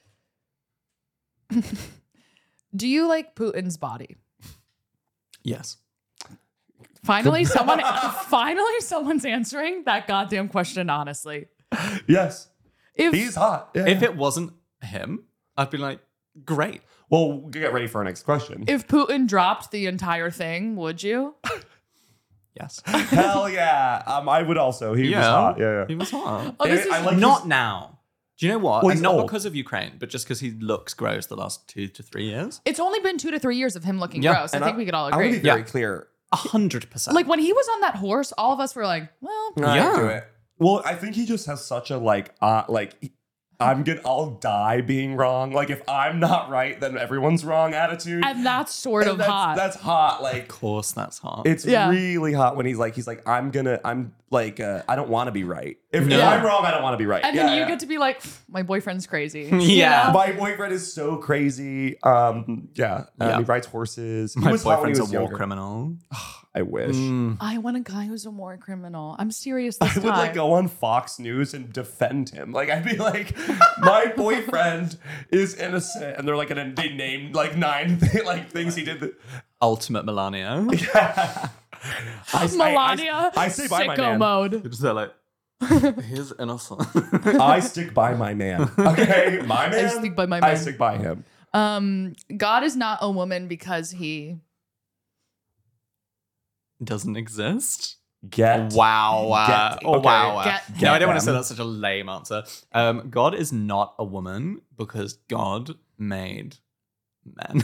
Do you like Putin's body? yes. Finally, someone's answering that goddamn question honestly. Yes. If He's hot. Yeah, If yeah. it wasn't him, I'd be like, great. Well, get ready for our next question. if Putin dropped the entire thing, would you? Yes. Hell yeah. I would also. He was hot. Yeah. He was hot. Oh, this I is like Not his- now. Do you know what? Well, And he's not old. because of Ukraine, but just because he looks gross the last 2 to 3 years. It's only been 2 to 3 years of him looking Yeah, gross. I And think we could all I'm gonna agree. be very Yeah. clear. 100%. Like when he was on that horse, all of us were like, well, I Yeah. do it. Well, I think he just has such a I'll die being wrong. Like if I'm not right, then everyone's wrong attitude. and that's sort of that's, hot. That's hot. Like of course, that's hot. it's Yeah. really hot when he's like, I don't want to be right. If No. I'm wrong, I don't want to be right. and then you get to be like, my boyfriend's crazy. Yeah. You know? My boyfriend is so crazy. Yeah. He rides horses. He My was hot when he boyfriend's a was war younger. criminal. I wish. I want a guy who's a war criminal. I'm serious this I would time. like go on Fox News and defend him. Like I'd be like, my boyfriend is innocent, and they're like, they named like 9 things he did. Ultimate Melania. Melania, I stay by my sicko man. mode. Just they're like, he's innocent. I stick by my man. Okay, my man. I stick by my I man. stick by him. God is not a woman because he. Doesn't exist. Get Wow. Get- Oh, okay. wow. Get No, I don't want to them. say that's such a lame answer. God is not a woman because God made men.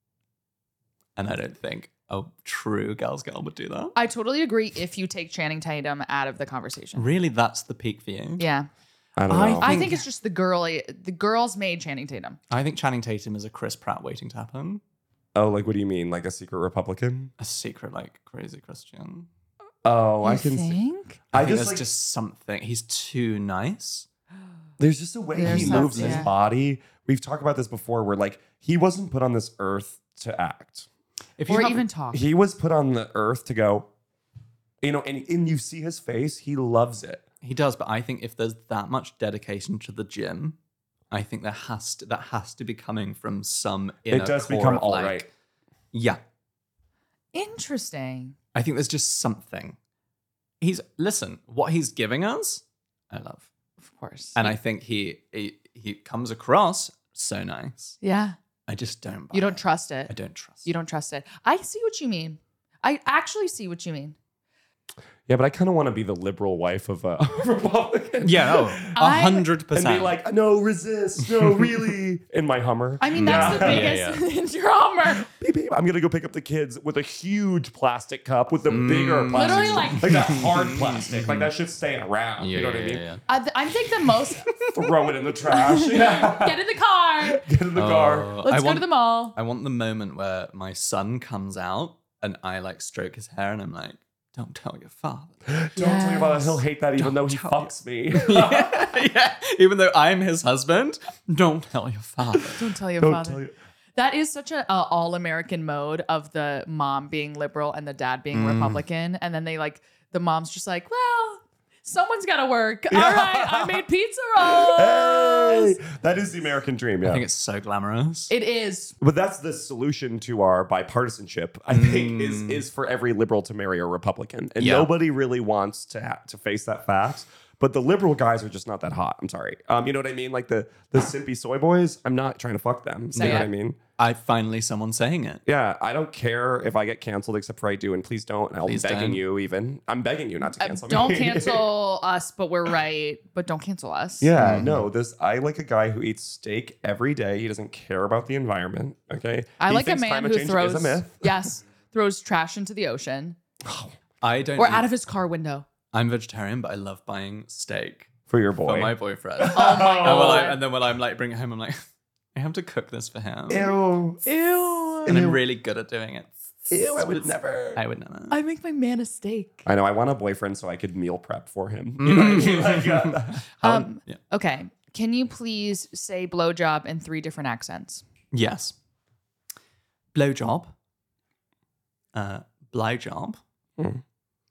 And I don't think a true girl's girl would do that. I totally agree if you take Channing Tatum out of the conversation. Really, that's the peak for you? Yeah. I don't know. I think it's just the girls made Channing Tatum. I think Channing Tatum is a Chris Pratt waiting to happen. Oh, like what do you mean? Like a secret Republican? A secret, like, crazy Christian. Oh, I You can. think? I I think just there's like. just something. He's too nice. There's just a way There's he that, moves his yeah. body. We've talked about this before, where like he wasn't put on this earth to act. If Or have- even talk. He was put on the earth to go. And you see his face. He loves it. He does, but I think if there's that much dedication to the gym, I think that has to be coming from some inner It does core become of, all like- right. Yeah. Interesting. I think there's just something. Listen, what he's giving us, I love. Of course. And I think he comes across so nice. Yeah. I just don't buy You don't it. trust it. I don't trust You don't trust it. I see what you mean. I actually see what you mean. Yeah, but I kind of want to be the liberal wife of a Republican. Yeah, no, I- 100%. And be like, no, resist. No, really. In my Hummer. I mean, that's the Yeah. biggest drama. Beep, beep. I'm going to go pick up the kids with a huge plastic cup with the bigger plastic. Literally, like- that hard plastic. Like that shit's staying around. you know what I mean? I think the most. Throw it in the trash. Yeah. Get in the car. Get in the car. Let's go to the mall. I want the moment where my son comes out and I like stroke his hair and I'm like, don't tell your father. Don't tell your father. He'll hate that even though he tell fucks me. yeah, even though I'm his husband, don't tell your father. Don't tell your Don't father. tell you. That is such a all-American mode of the mom being liberal and the dad being Republican. And then the mom's just like, well, someone's got to work. All right, I made pizza rolls. Hey, that is the American dream. Yeah. I think it's so glamorous. It is. But that's the solution to our bipartisanship. I think is for every liberal to marry a Republican, and Yeah. nobody really wants to face that fact. But the liberal guys are just not that hot. I'm sorry. You know what I mean? Like the simpy soy boys. I'm not trying to fuck them. Say You know what it. I mean? Finally someone saying it. Yeah. I don't care if I get canceled, except for I do, and please don't. And I'm Please begging don't. you. Even I'm begging you not to cancel me. Don't cancel us, but we're right. But don't cancel us. Yeah, no, I like a guy who eats steak every day. He doesn't care about the environment. Okay. I He like a thinks man climate who change throws is a myth. yes, throws trash into the ocean I don't or eat- out of his car window. I'm vegetarian, but I love buying steak For your boy. for my boyfriend. Oh my god. And then when I'm like bringing it home, I'm like, I have to cook this for him. Ew. Ew. And I'm really good at doing it. Ew, I would never. I would never. I make my man a steak. I know. I want a boyfriend so I could meal prep for him. You know what I mean? Like, Yeah. Okay. Can you please say blowjob in 3 different accents? Yes. Blowjob. blowjob. Mm.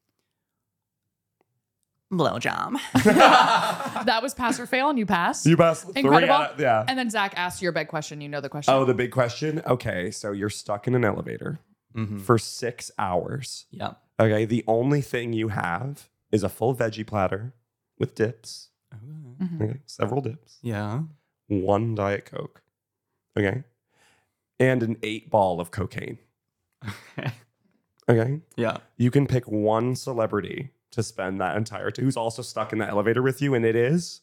Blowjob. That was pass or fail, and you passed. You passed 3 Incredible. yeah. And then Zach asked your big question. You know the question. Oh, the big question? Okay, so you're stuck in an elevator for 6 hours. Yeah. Okay, the only thing you have is a full veggie platter with dips. Okay, several dips. Yeah. 1 Diet Coke. Okay. And an 8-ball of cocaine. Okay. Yeah. You can pick one celebrity to spend that entire who's also stuck in that elevator with you, and it is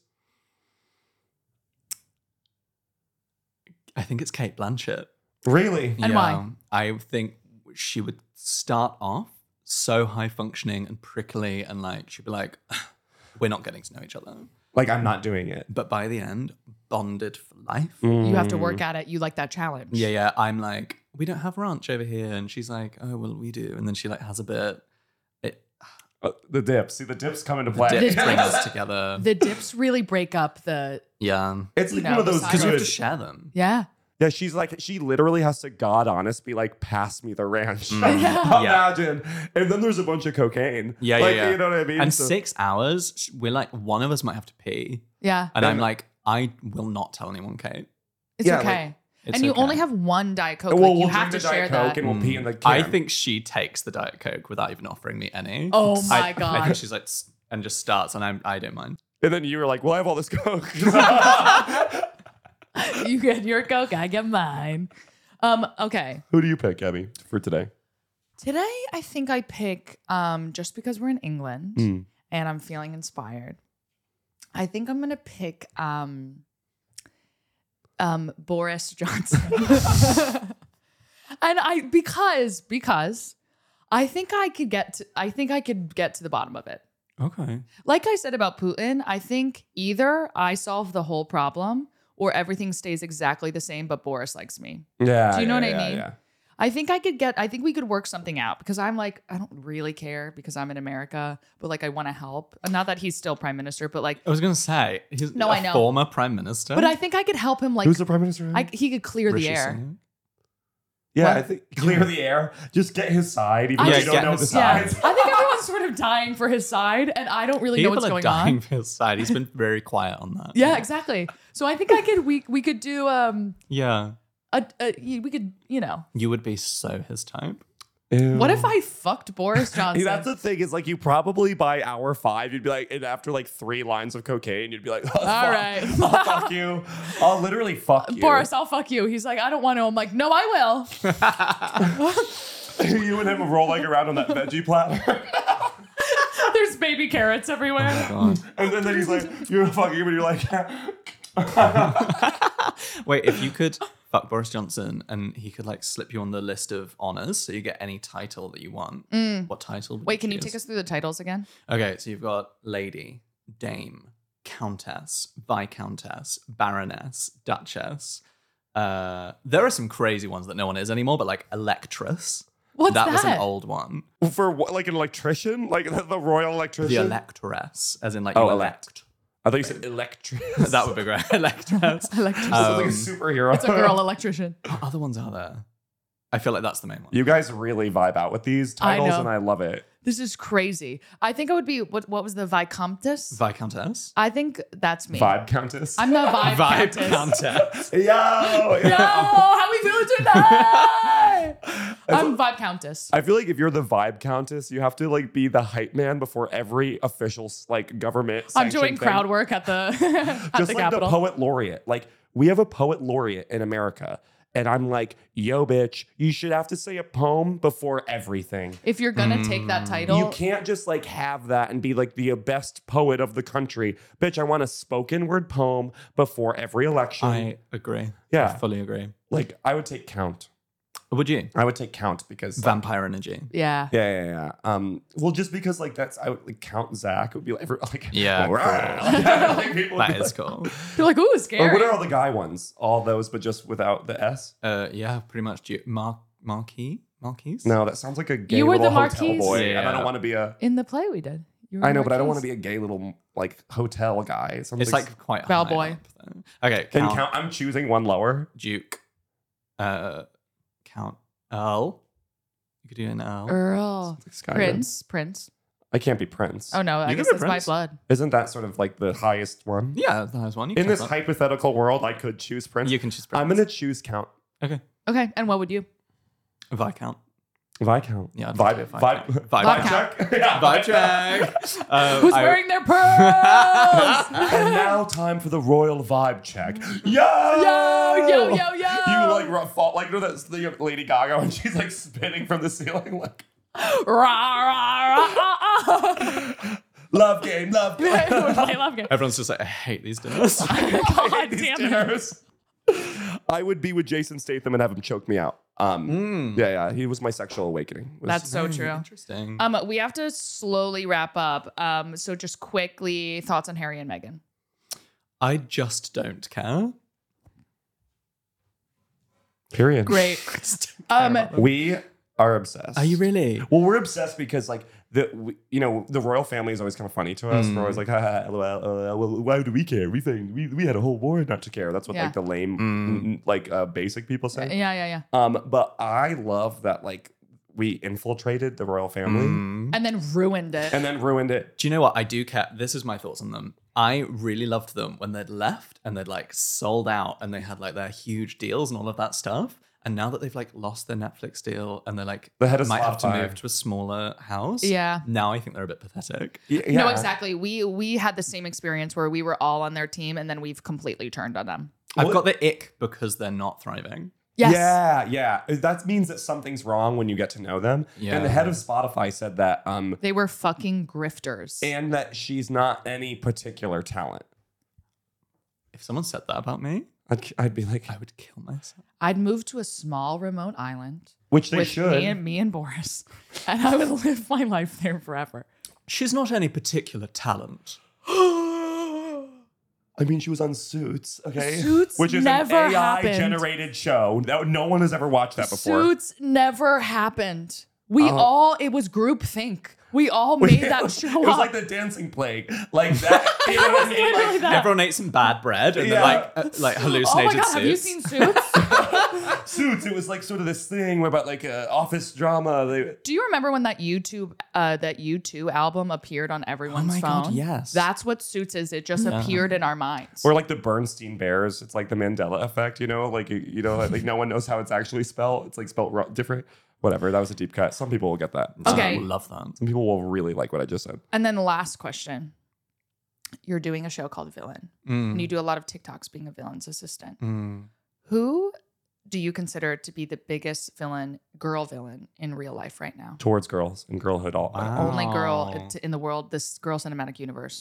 I think it's Kate Blanchett. really. And why? I think she would start off so high functioning and prickly, and like she'd be like, we're not getting to know each other. Like, I'm not doing it. But by the end, bonded for life. You have to work at it. You like that challenge. Yeah. I'm like, we don't have ranch over here. And she's like, oh, well, we do. And then she like has a bit. The dips. See, the dips come into play. Dips bring us together. The dips really break up the. Yeah. It's like You one know, of those the Because you have to good. share them. Yeah. Yeah, she's like, she literally has to God honest be like, pass me the ranch. Yeah. Imagine. And then there's a bunch of cocaine. Yeah, like, yeah. You know what I mean? And So- 6 hours, we're like, one of us might have to pee. Yeah. And I'm like, I will not tell anyone, Kate. It's Yeah, okay. It's and you okay. only have 1 Diet Coke. Well, Like, you we'll have drink to the share Diet Coke that. and we'll pee in the can. I think she takes the Diet Coke without even offering me any. Oh my I God. think she's like, and just starts, and I don't mind. And then you were like, well, I have all this Coke. You get your Coke, I get mine. Okay. Who do you pick, Abby, for today? Today, I think I pick, just because we're in England and I'm feeling inspired, I think I'm going to pick Boris Johnson. And because I think I could get to the bottom of it. Okay. Like I said about Putin, I think either I solve the whole problem or everything stays exactly the same, but Boris likes me. Yeah. Do you know what I yeah, mean? Yeah. I think we could work something out because I'm like, I don't really care because I'm in America, but like I want to help. Not that he's still prime minister, but like, I was going to say, he's No, I know. former prime minister. but I think I could help him. Like, Who's the prime minister? he could clear Rishi the air. Sunak. Yeah, What? I think clear the air. Just get his side, even I if just- you don't get know his the Yeah, sides. I think everyone's sort of dying for his side, and I don't really know People what's are going dying on. for his side. He's been very quiet on that. Yeah, exactly. So I think we could do Yeah. we could, you know. You would be so his type. What if I fucked Boris Johnson? That's the thing is like you probably by hour 5 you'd be like, and after like 3 lines of cocaine you'd be like, oh, All right. I'll fuck you. I'll literally fuck you. Boris, I'll fuck you. He's like, I don't want to. I'm like, no, I will. You and him rolling around on that veggie platter, There's baby carrots everywhere. God. and then he's like, you're fucking, but you're like, Wait, if you could fuck Boris Johnson and he could like slip you on the list of honors so you get any title that you want, what title would Wait, can you choose? take us through the titles again? Okay, so you've got Lady, Dame, Countess, Viscountess, Baroness, Duchess. There are some crazy ones that no one is anymore, but like Electress. What's that was an that? old one. for what, like an electrician, like the royal electrician. The Electress, as in like Oh, you elect. I thought you said electric. That would be great. Electress. Electrician. Sounds like a superhero. It's a girl electrician. What other ones are there? I feel like that's the main one. You guys really vibe out with these titles, know. and I love it. This is crazy. I think I would be what was the Viscountess? Viscountess? I think that's me. Vibe countess. I'm the vibe Vibe countess. Countess. Yo. Yo, how we feeling tonight? I'm vibe countess. I feel like if you're the vibe countess, you have to like be the hype man before every official like government. I'm doing sanctioned thing. crowd work at the at Just the like Capitol. the poet laureate. Like we have a poet laureate in America, and I'm like, yo, bitch, you should have to say a poem before everything. If you're gonna take that title, You can't just like have that and be like the best poet of the country. Bitch, I want a spoken word poem before every election. I agree. Yeah. I fully agree. Like I would take count. Would you? I would take count because Vampire energy. yeah. yeah. Well, just because like that's I would like count Zach would be like, like Yeah, like, people would That be is like- cool. They're like, ooh, Or scary. what are all the guy ones? All those, but just without the S. Yeah, pretty much. Marquis? No, that sounds like a gay You were little the hotel Marquise? boy, and Yeah. I don't want to be a. In the play we did. You were I know, but I don't want Marquise. to be a gay little like hotel guy. It sounds It's like quite Bell high boy. up, though. Okay, Then Count, count. I'm choosing one lower. Duke. Count Earl. You could do an L. Earl. Skyrim. Prince. I can't be Prince. Oh no, I You guess could be that's my Prince. blood. Isn't that sort of like the highest one? Yeah, that's the highest one. You In can this have that. hypothetical world, I could choose Prince. You can choose Prince. I'm going to choose Count. Okay. Okay, and what would you? Viscount. Viscount. Yeah, I'd Vibe, do vibe, Viscount. vibe, Viscount. check. Yeah, Vibe check. Who's wearing their pearls? And now time for the royal vibe check. Yo! Yo, yo, yo, yo! You like fall like, you know that's the Lady Gaga when she's like spinning from the ceiling like Rah, rah, rah, ah. love game, love game. We play love game. Everyone's just like, I hate these dinners. God These damn it. dinners. I would be with Jason Statham and have him choke me out. Yeah, he was my sexual awakening. That's so true. Interesting. We have to slowly wrap up. So just quickly, thoughts on Harry and Meghan. I just don't care. period. Great. We are obsessed. Are you really? Well, we're obsessed because like the royal family is always kind of funny to us. We're always like, haha, lol, well, why do we care? We think we had a whole war not to care. That's what like the lame basic people say. Yeah. But I love that like we infiltrated the royal family And then ruined it. Do you know what? I do care. This is my thoughts on them. I really loved them when they'd left and they'd like sold out and they had like their huge deals and all of that stuff. And now that they've like lost their Netflix deal and they're like The head of might have to Spotify. move to a smaller house. Yeah. Now I think they're a bit pathetic. Yeah. No, exactly. We had the same experience where we were all on their team and then we've completely turned on them. I've got the ick because they're not thriving. Yes. Yeah. That means that something's wrong when you get to know them. Yeah. And the head of Spotify said that They were fucking grifters. and that she's not any particular talent. If someone said that about me, I'd be like, I would kill myself. I'd move to a small remote island which they with should. me and Boris, and I would live my life there forever. She's not any particular talent. I mean, she was on Suits, okay? Suits which is never an happened. AI-generated show. No one has ever watched that before. Suits never happened. It was groupthink. We all made that show It was up. like the Dancing Plague. Like that. You know what I mean? Literally Like, that. Everyone ate some bad bread and Yeah. then like Oh hallucinated my God, have you suits. seen Suits? Suits, it was like sort of this thing about like office drama. Do you remember when that YouTube album appeared on everyone's my phone? God, yes. That's what Suits is. It just appeared in our minds. Or like the Bernstein Bears. It's like the Mandela effect, you know? Like, like no one knows how it's actually spelled. It's like spelled different. Whatever, that was a deep cut. Some people will get that. Okay. I love that. Some people will really like what I just said. And then the last question. You're doing a show called Villain. And you do a lot of TikToks being a villain's assistant. Who do you consider to be the biggest girl villain in real life right now? Towards girls and girlhood all. Only girl in the world, this girl cinematic universe.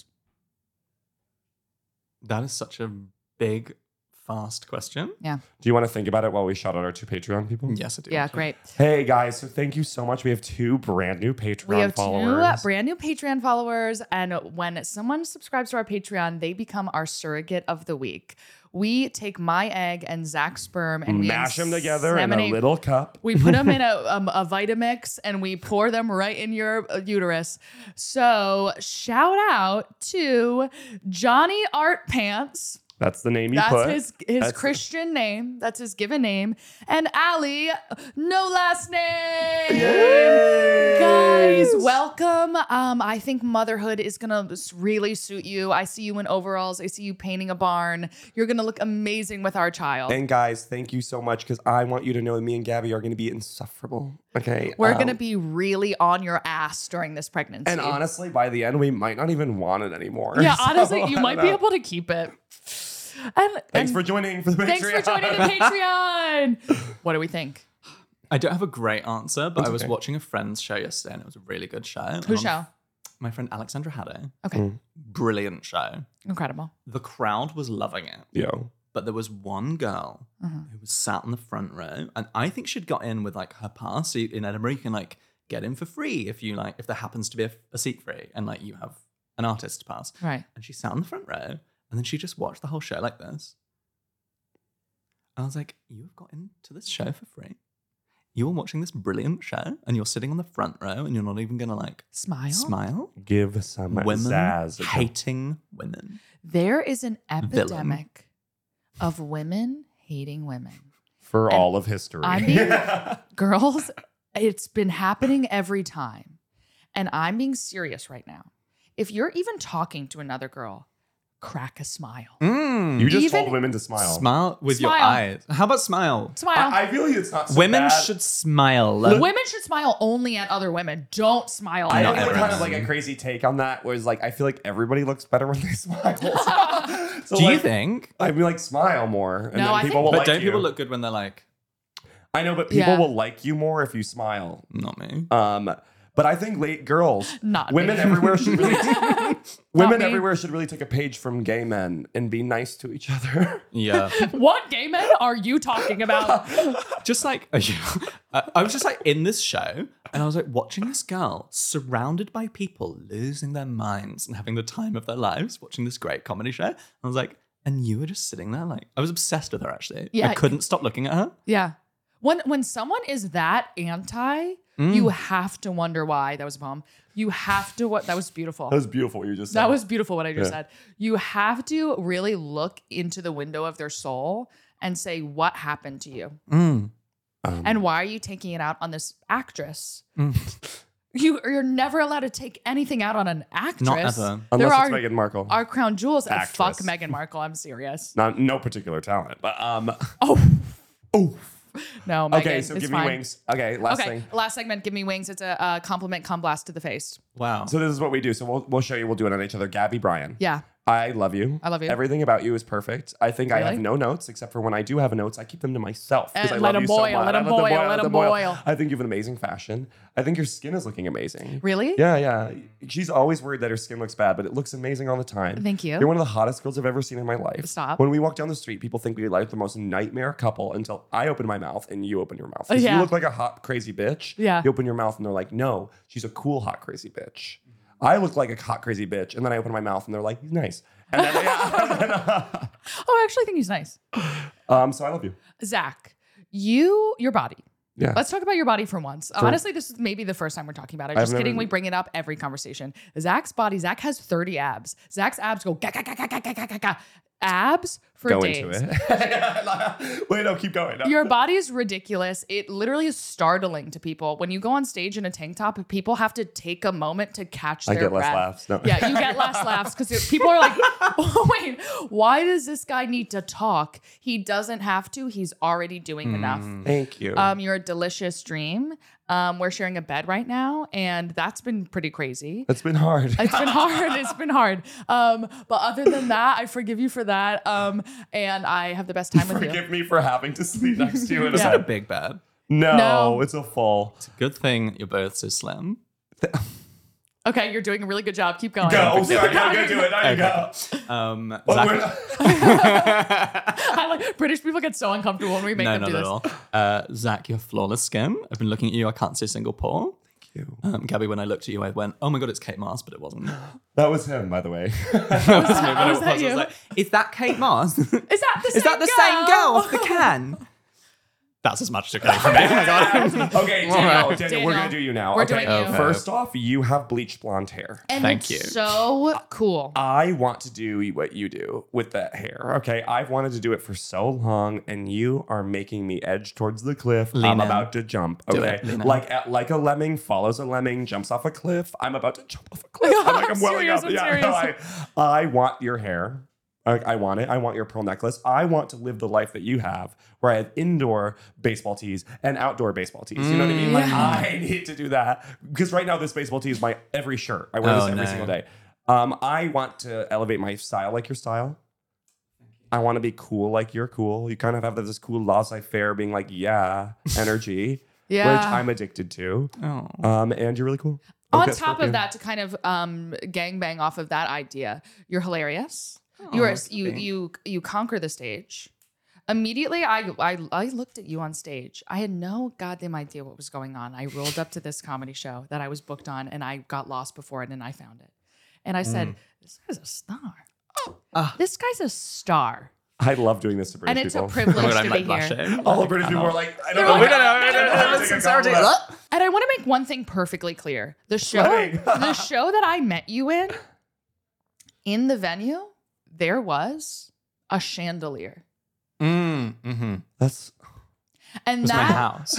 That is such a big, fast question. Yeah. Do you want to think about it while we shout out our 2 Patreon people? Yes, I do. Yeah, great. Hey guys, so thank you so much. We have 2 brand new Patreon We have followers. 2 brand new Patreon followers. And when someone subscribes to our Patreon, they become our surrogate of the week. We take my egg and Zach's sperm and we Mash them together in a inseminate- little cup. We put them in a Vitamix and we pour them right in your uterus. So shout out to Johnny Art Pants. That's the name you That's put. his That's- Christian name. That's his given name. And Allie, no last name. Yes. Guys, welcome. I think motherhood is gonna really suit you. I see you in overalls. I see you painting a barn. You're gonna look amazing with our child. And guys, thank you so much because I want you to know that me and Gabby are going to be insufferable. Okay. We're gonna be really on your ass during this pregnancy. And honestly, by the end, we might not even want it anymore. yeah, So, honestly, I you don't might be know. able to keep it. And Thanks for joining for the Patreon. Thanks for joining the Patreon. What do we think? I don't have a great answer, but That's I was okay. watching a friend's show yesterday and it was a really good show. Whose show? My friend Alexandra Haddo. Okay, Brilliant show. incredible. The crowd was loving it. Yo. But there was one girl who was sat in the front row, and I think she'd got in with like her pass. So in Edinburgh, you can like get in for free if you like, if there happens to be a seat free, and like you have an artist pass. Right. And she sat in the front row, and then she just watched the whole show like this. And I was like, "You have got into this show for free. You're watching this brilliant show, and you're sitting on the front row, and you're not even gonna like Smile. Give some Women zazz. hating women. There is an epidemic of women hating women. For all of history. I mean, girls It's been happening every time. And I'm being serious right now. If you're even talking to another girl, crack a smile. You just Even- told women to smile. Smile with your Smile. eyes. How about smile? Smile. I feel like it's not so Women bad. should smile. Women should smile only at other women. Don't smile I at have other kind of women. like a crazy take on that, whereas like I feel like everybody looks better when they smile. So Do you like, think? I mean, like smile more, and No, then I people think- will But like don't you. people look good when they're like, I know, but people Yeah. will like you more if you smile. not me? But I think late girls, Not women me. everywhere should really, women me. everywhere should really take a page from gay men and be nice to each other. Yeah. What gay men are you talking about? Just like, I was just like in this show and I was like watching this girl surrounded by people losing their minds and having the time of their lives watching this great comedy show. I was like, and you were just sitting there like, I was obsessed with her actually. Yeah. I couldn't stop looking at her. Yeah. When someone is that anti, you have to wonder why. That was a poem. You have to that was beautiful. That was beautiful what you just said. That was beautiful what I just Yeah. said. You have to really look into the window of their soul and say, what happened to you? And why are you taking it out on this actress? You're never allowed to take anything out on an actress. Not ever. Unless there it's Meghan Markle. are crown jewels. And fuck Actress. Meghan Markle. I'm serious. Not no particular talent, but No, Meghan. okay. So it's give fine. me wings. Okay, last Okay, thing. last segment. Give me wings. It's a compliment, cum blast to the face. Wow. So this is what we do. So we'll show you. We'll do it on each other. Gabby Bryan. Yeah. I love you. I love you. Everything about you is perfect. I think I have Really? no notes, except for when I do have notes, I keep them to myself because I Let love 'em you boil, so much. let 'em I boil, them let 'em them boil. I think you have an amazing fashion. I think your skin is looking amazing. Really? Yeah, yeah. She's always worried that her skin looks bad, but it looks amazing all the time. Thank you. You're one of the hottest girls I've ever seen in my life. Stop. When we walk down the street, people think we like the most nightmare couple until I open my mouth and you open your mouth. 'Cause Yeah. You look like a hot, crazy bitch. Yeah. You open your mouth and they're like, no, she's a cool, hot, crazy bitch. I look like a hot, crazy bitch. And then I open my mouth and they're like, he's nice. And then, Oh, I actually think he's nice. so I love you. Zach, your body. Yeah. Let's talk about your body for once. Honestly, this is maybe the first time we're talking about it. Just I've kidding. never- We bring it up every conversation. Zach's body. Zach has 30 abs. Zach's abs go ga ga ga ga ga ga ga ga ga. Abs for Go days. into it. Wait, no, keep going. No. Your body is ridiculous. It literally is startling to people. When you go on stage in a tank top, people have to take a moment to catch I their get less breath. laughs. No. Yeah, you get less laughs because people are like, oh, wait, why does this guy need to talk? He doesn't have to. He's already doing enough. Thank you. You're a delicious dream. We're sharing a bed right now, and that's been pretty crazy. It's been hard. It's been hard. It's been hard. But other than that, I forgive you for that. And I have the best time with you. Forgive me for having to sleep next to you in a Is Yeah. that a bed. big bed? No, No. it's a full. Good thing you're both so slim. Okay, you're doing a really good job. Keep going. Go. Sorry, I'm going to do it. Now you go. Zach, We're not- I like British people get so uncomfortable when we make no, them not do at this. all. Zach, you have flawless skin. I've been looking at you. I can't see a single pore. Thank you. Gabby, when I looked at you, I went, "Oh my god, it's Kate Moss," but it wasn't. That was him, by the way. Was that you? Is that Kate Moss? Is that the Is that the same girl off the can? That's as much as you're getting from me. Oh my god. Okay, Daniel, we're Daniel, going to do you now. we're okay. doing you. First off, you have bleached blonde hair. And Thank it's you. so cool. I want to do what you do with that hair. Okay, I've wanted to do it for so long, and you are making me edge towards the cliff. Lean I'm in. about to jump. Do Okay, it. Lean in. like a lemming follows a lemming, jumps off a cliff. I'm about to jump off a cliff. I'm welling serious, up. I'm Yeah, serious. no, I want your hair. I want it. I want your pearl necklace. I want to live the life that you have, where I have indoor baseball tees and outdoor baseball tees. You know what I mean? Like I need to do that because right now this baseball tee is my every shirt. I wear this Oh, every no. single day. I want to elevate my style like your style. I want to be cool like you're cool. You kind of have this cool laissez-faire being like, yeah, energy, Yeah. which I'm addicted to. Oh. And you're really cool. On Okay, top Scorpion. of that, to kind of gangbang off of that idea, you're hilarious. You conquer the stage. Immediately, I looked at you on stage. I had no goddamn idea what was going on. I rolled up to this comedy show that I was booked on, and I got lost before it, and I found it. And I said, "This guy's a star. This guy's a star." I love doing this to British And it's a people. privilege Oh my god, to I'm be like here. blushing. All the British people are like, I don't They're know. like, I don't know. Sincerity. And I want to make one thing perfectly clear: the show, Right. the show that I met you in the venue, there was a chandelier. Mm-hmm. That's And It's my that house.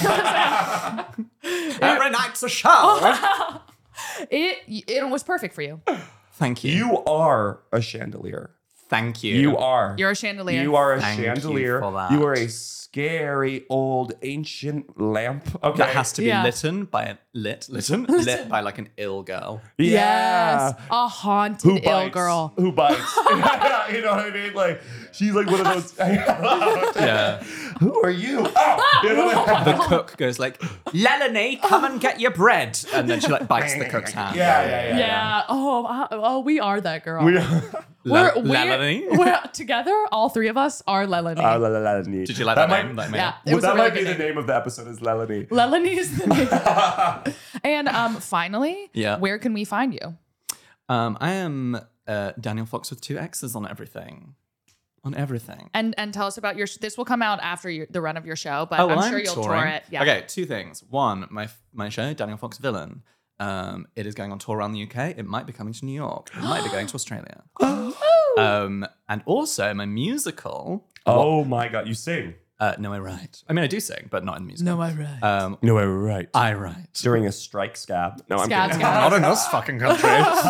Every night's a show. it was perfect for you. Thank you. You are a chandelier. Thank you. You are. You're a chandelier. You are a Thank you chandelier. for that. You are a scary old ancient lamp. Okay. That has to be Yeah. lit by like an ill girl. Yeah. Yes, a haunted ill girl. Who bites? You know what I mean? Like she's like one of those. Yeah. Who are you? Oh! You know what I mean? The cook goes like, Lelanie, come and get your bread. And then she like bites the cook's hand. Yeah. Oh, we are that girl. Lelanie? We're together. All three of us are Lelanie. Lelanie. Did you like that name? Yeah, it Well, was a that really might be good the name. name of the episode is Lelanie. Lelanie is the name. And finally, Yeah. where can we find you? I am Daniel Fox with 2 X's on everything. On everything. And tell us about your. This will come out after the run of your show, but Oh, well, I'm sure you'll touring. tour it. Yeah. Okay, 2 things. One, my show, Daniel Fox Villain. It is going on tour around the UK. It might be coming to New York. It might be going to Australia. And also my musical. Oh my God, you sing. No, I write. I mean, I do sing, but not in music. No, I right. No, right. I write. During a strike scab. No, I'm Scab, kidding. scab. Not in this fucking country.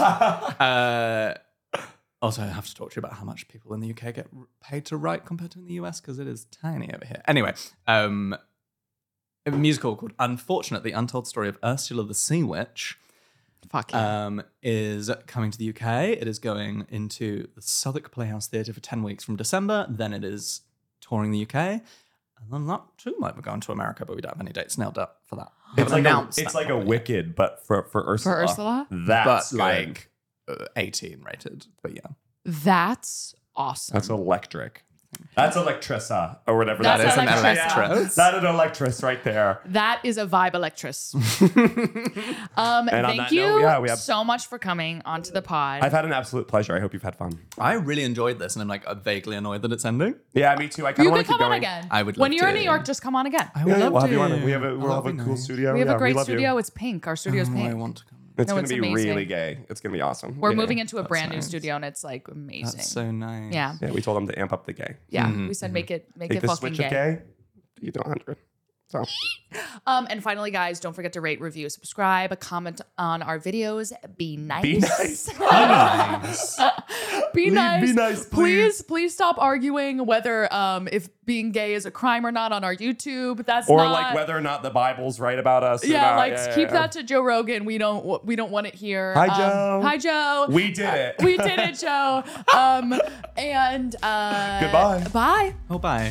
Also, I have to talk to you about how much people in the UK get paid to write compared to in the US because it is tiny over here. Anyway, a musical called Unfortunate, The Untold Story of Ursula the Sea Witch Fuck yeah. is coming to the UK. It is going into the Southwark Playhouse Theatre for 10 weeks from December. Then it is touring the UK. And then that too might be going to America, but we don't have any dates nailed up for that. We It's haven't like announced it's that like a one yet. Wicked, but for Ursula. For Ursula? That's But good. like 18 rated, but yeah. That's awesome. That's electric. That's Electressa or whatever That's that is. an Electress. Yeah, that's an Electress right there. That is a vibe electress. on Thank that you note, yeah, we have- so much for coming onto the pod. I've had an absolute pleasure. I hope you've had fun. I really enjoyed this, and I'm like vaguely annoyed that it's ending. Yeah, me too. I kind you of want could to keep come on going. again. I would When love you're in to. New York, just come on again. I Yeah, would yeah, love we'll to. have you on. We'll have a That'd be cool nice. studio. We have Yeah, a great love studio. You. It's pink. Our studio's I pink. want to come. It's No, going it's to be amazing. really gay. It's going to be awesome. We're Yeah. moving into a That's brand new nice. studio, and it's like amazing. That's so nice. Yeah. Yeah, we told them to amp up the gay. Yeah. We said make it Take fucking the switch gay. of gay. You do 100. So And finally, guys, don't forget to rate, review, subscribe, comment on our videos. Be nice. be nice. Nice. Be nice. Be nice, please. Please stop arguing whether if being gay is a crime or not on our YouTube. That's Or not, like whether or not the Bible's right about us. or Yeah, not. like keep that to Joe Rogan. We don't want it here. Hi, Joe. Hi, Joe. We did it. We did it, Joe. And Goodbye. Bye. Oh, bye.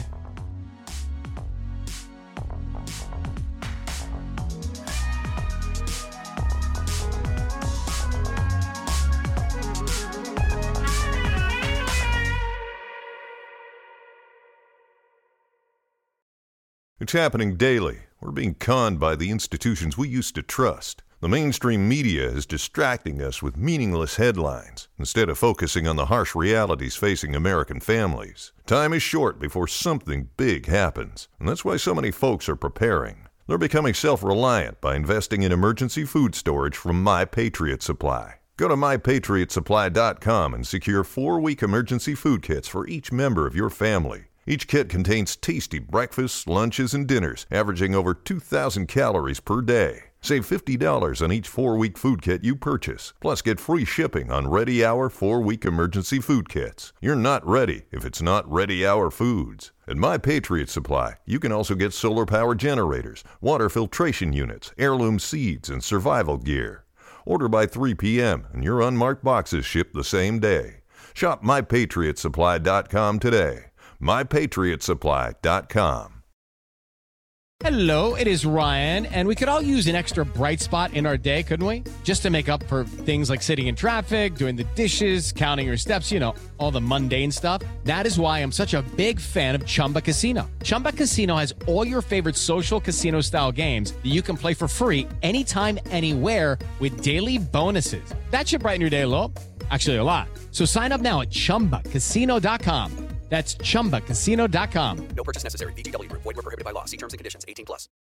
It's happening daily. We're being conned by the institutions we used to trust. The mainstream media is distracting us with meaningless headlines instead of focusing on the harsh realities facing American families. Time is short before something big happens, and that's why so many folks are preparing. They're becoming self-reliant by investing in emergency food storage from My Patriot Supply. Go to MyPatriotSupply.com and secure 4-week emergency food kits for each member of your family. Each kit contains tasty breakfasts, lunches, and dinners, averaging over 2,000 calories per day. Save $50 on each 4-week food kit you purchase. Plus, get free shipping on Ready Hour 4-week emergency food kits. You're not ready if it's not Ready Hour Foods. At My Patriot Supply, you can also get solar power generators, water filtration units, heirloom seeds, and survival gear. Order by 3 p.m. and your unmarked boxes ship the same day. Shop MyPatriotSupply.com today. MyPatriotSupply.com. Hello, it is Ryan, and we could all use an extra bright spot in our day, couldn't we? Just to make up for things like sitting in traffic, doing the dishes, counting your steps, all the mundane stuff. That is why I'm such a big fan of Chumba Casino. Chumba Casino has all your favorite social casino-style games that you can play for free anytime, anywhere with daily bonuses. That should brighten your day a little. Actually, a lot. So sign up now at ChumbaCasino.com. That's ChumbaCasino.com. No purchase necessary. VGW Group. Void where prohibited by law. See terms and conditions. 18+.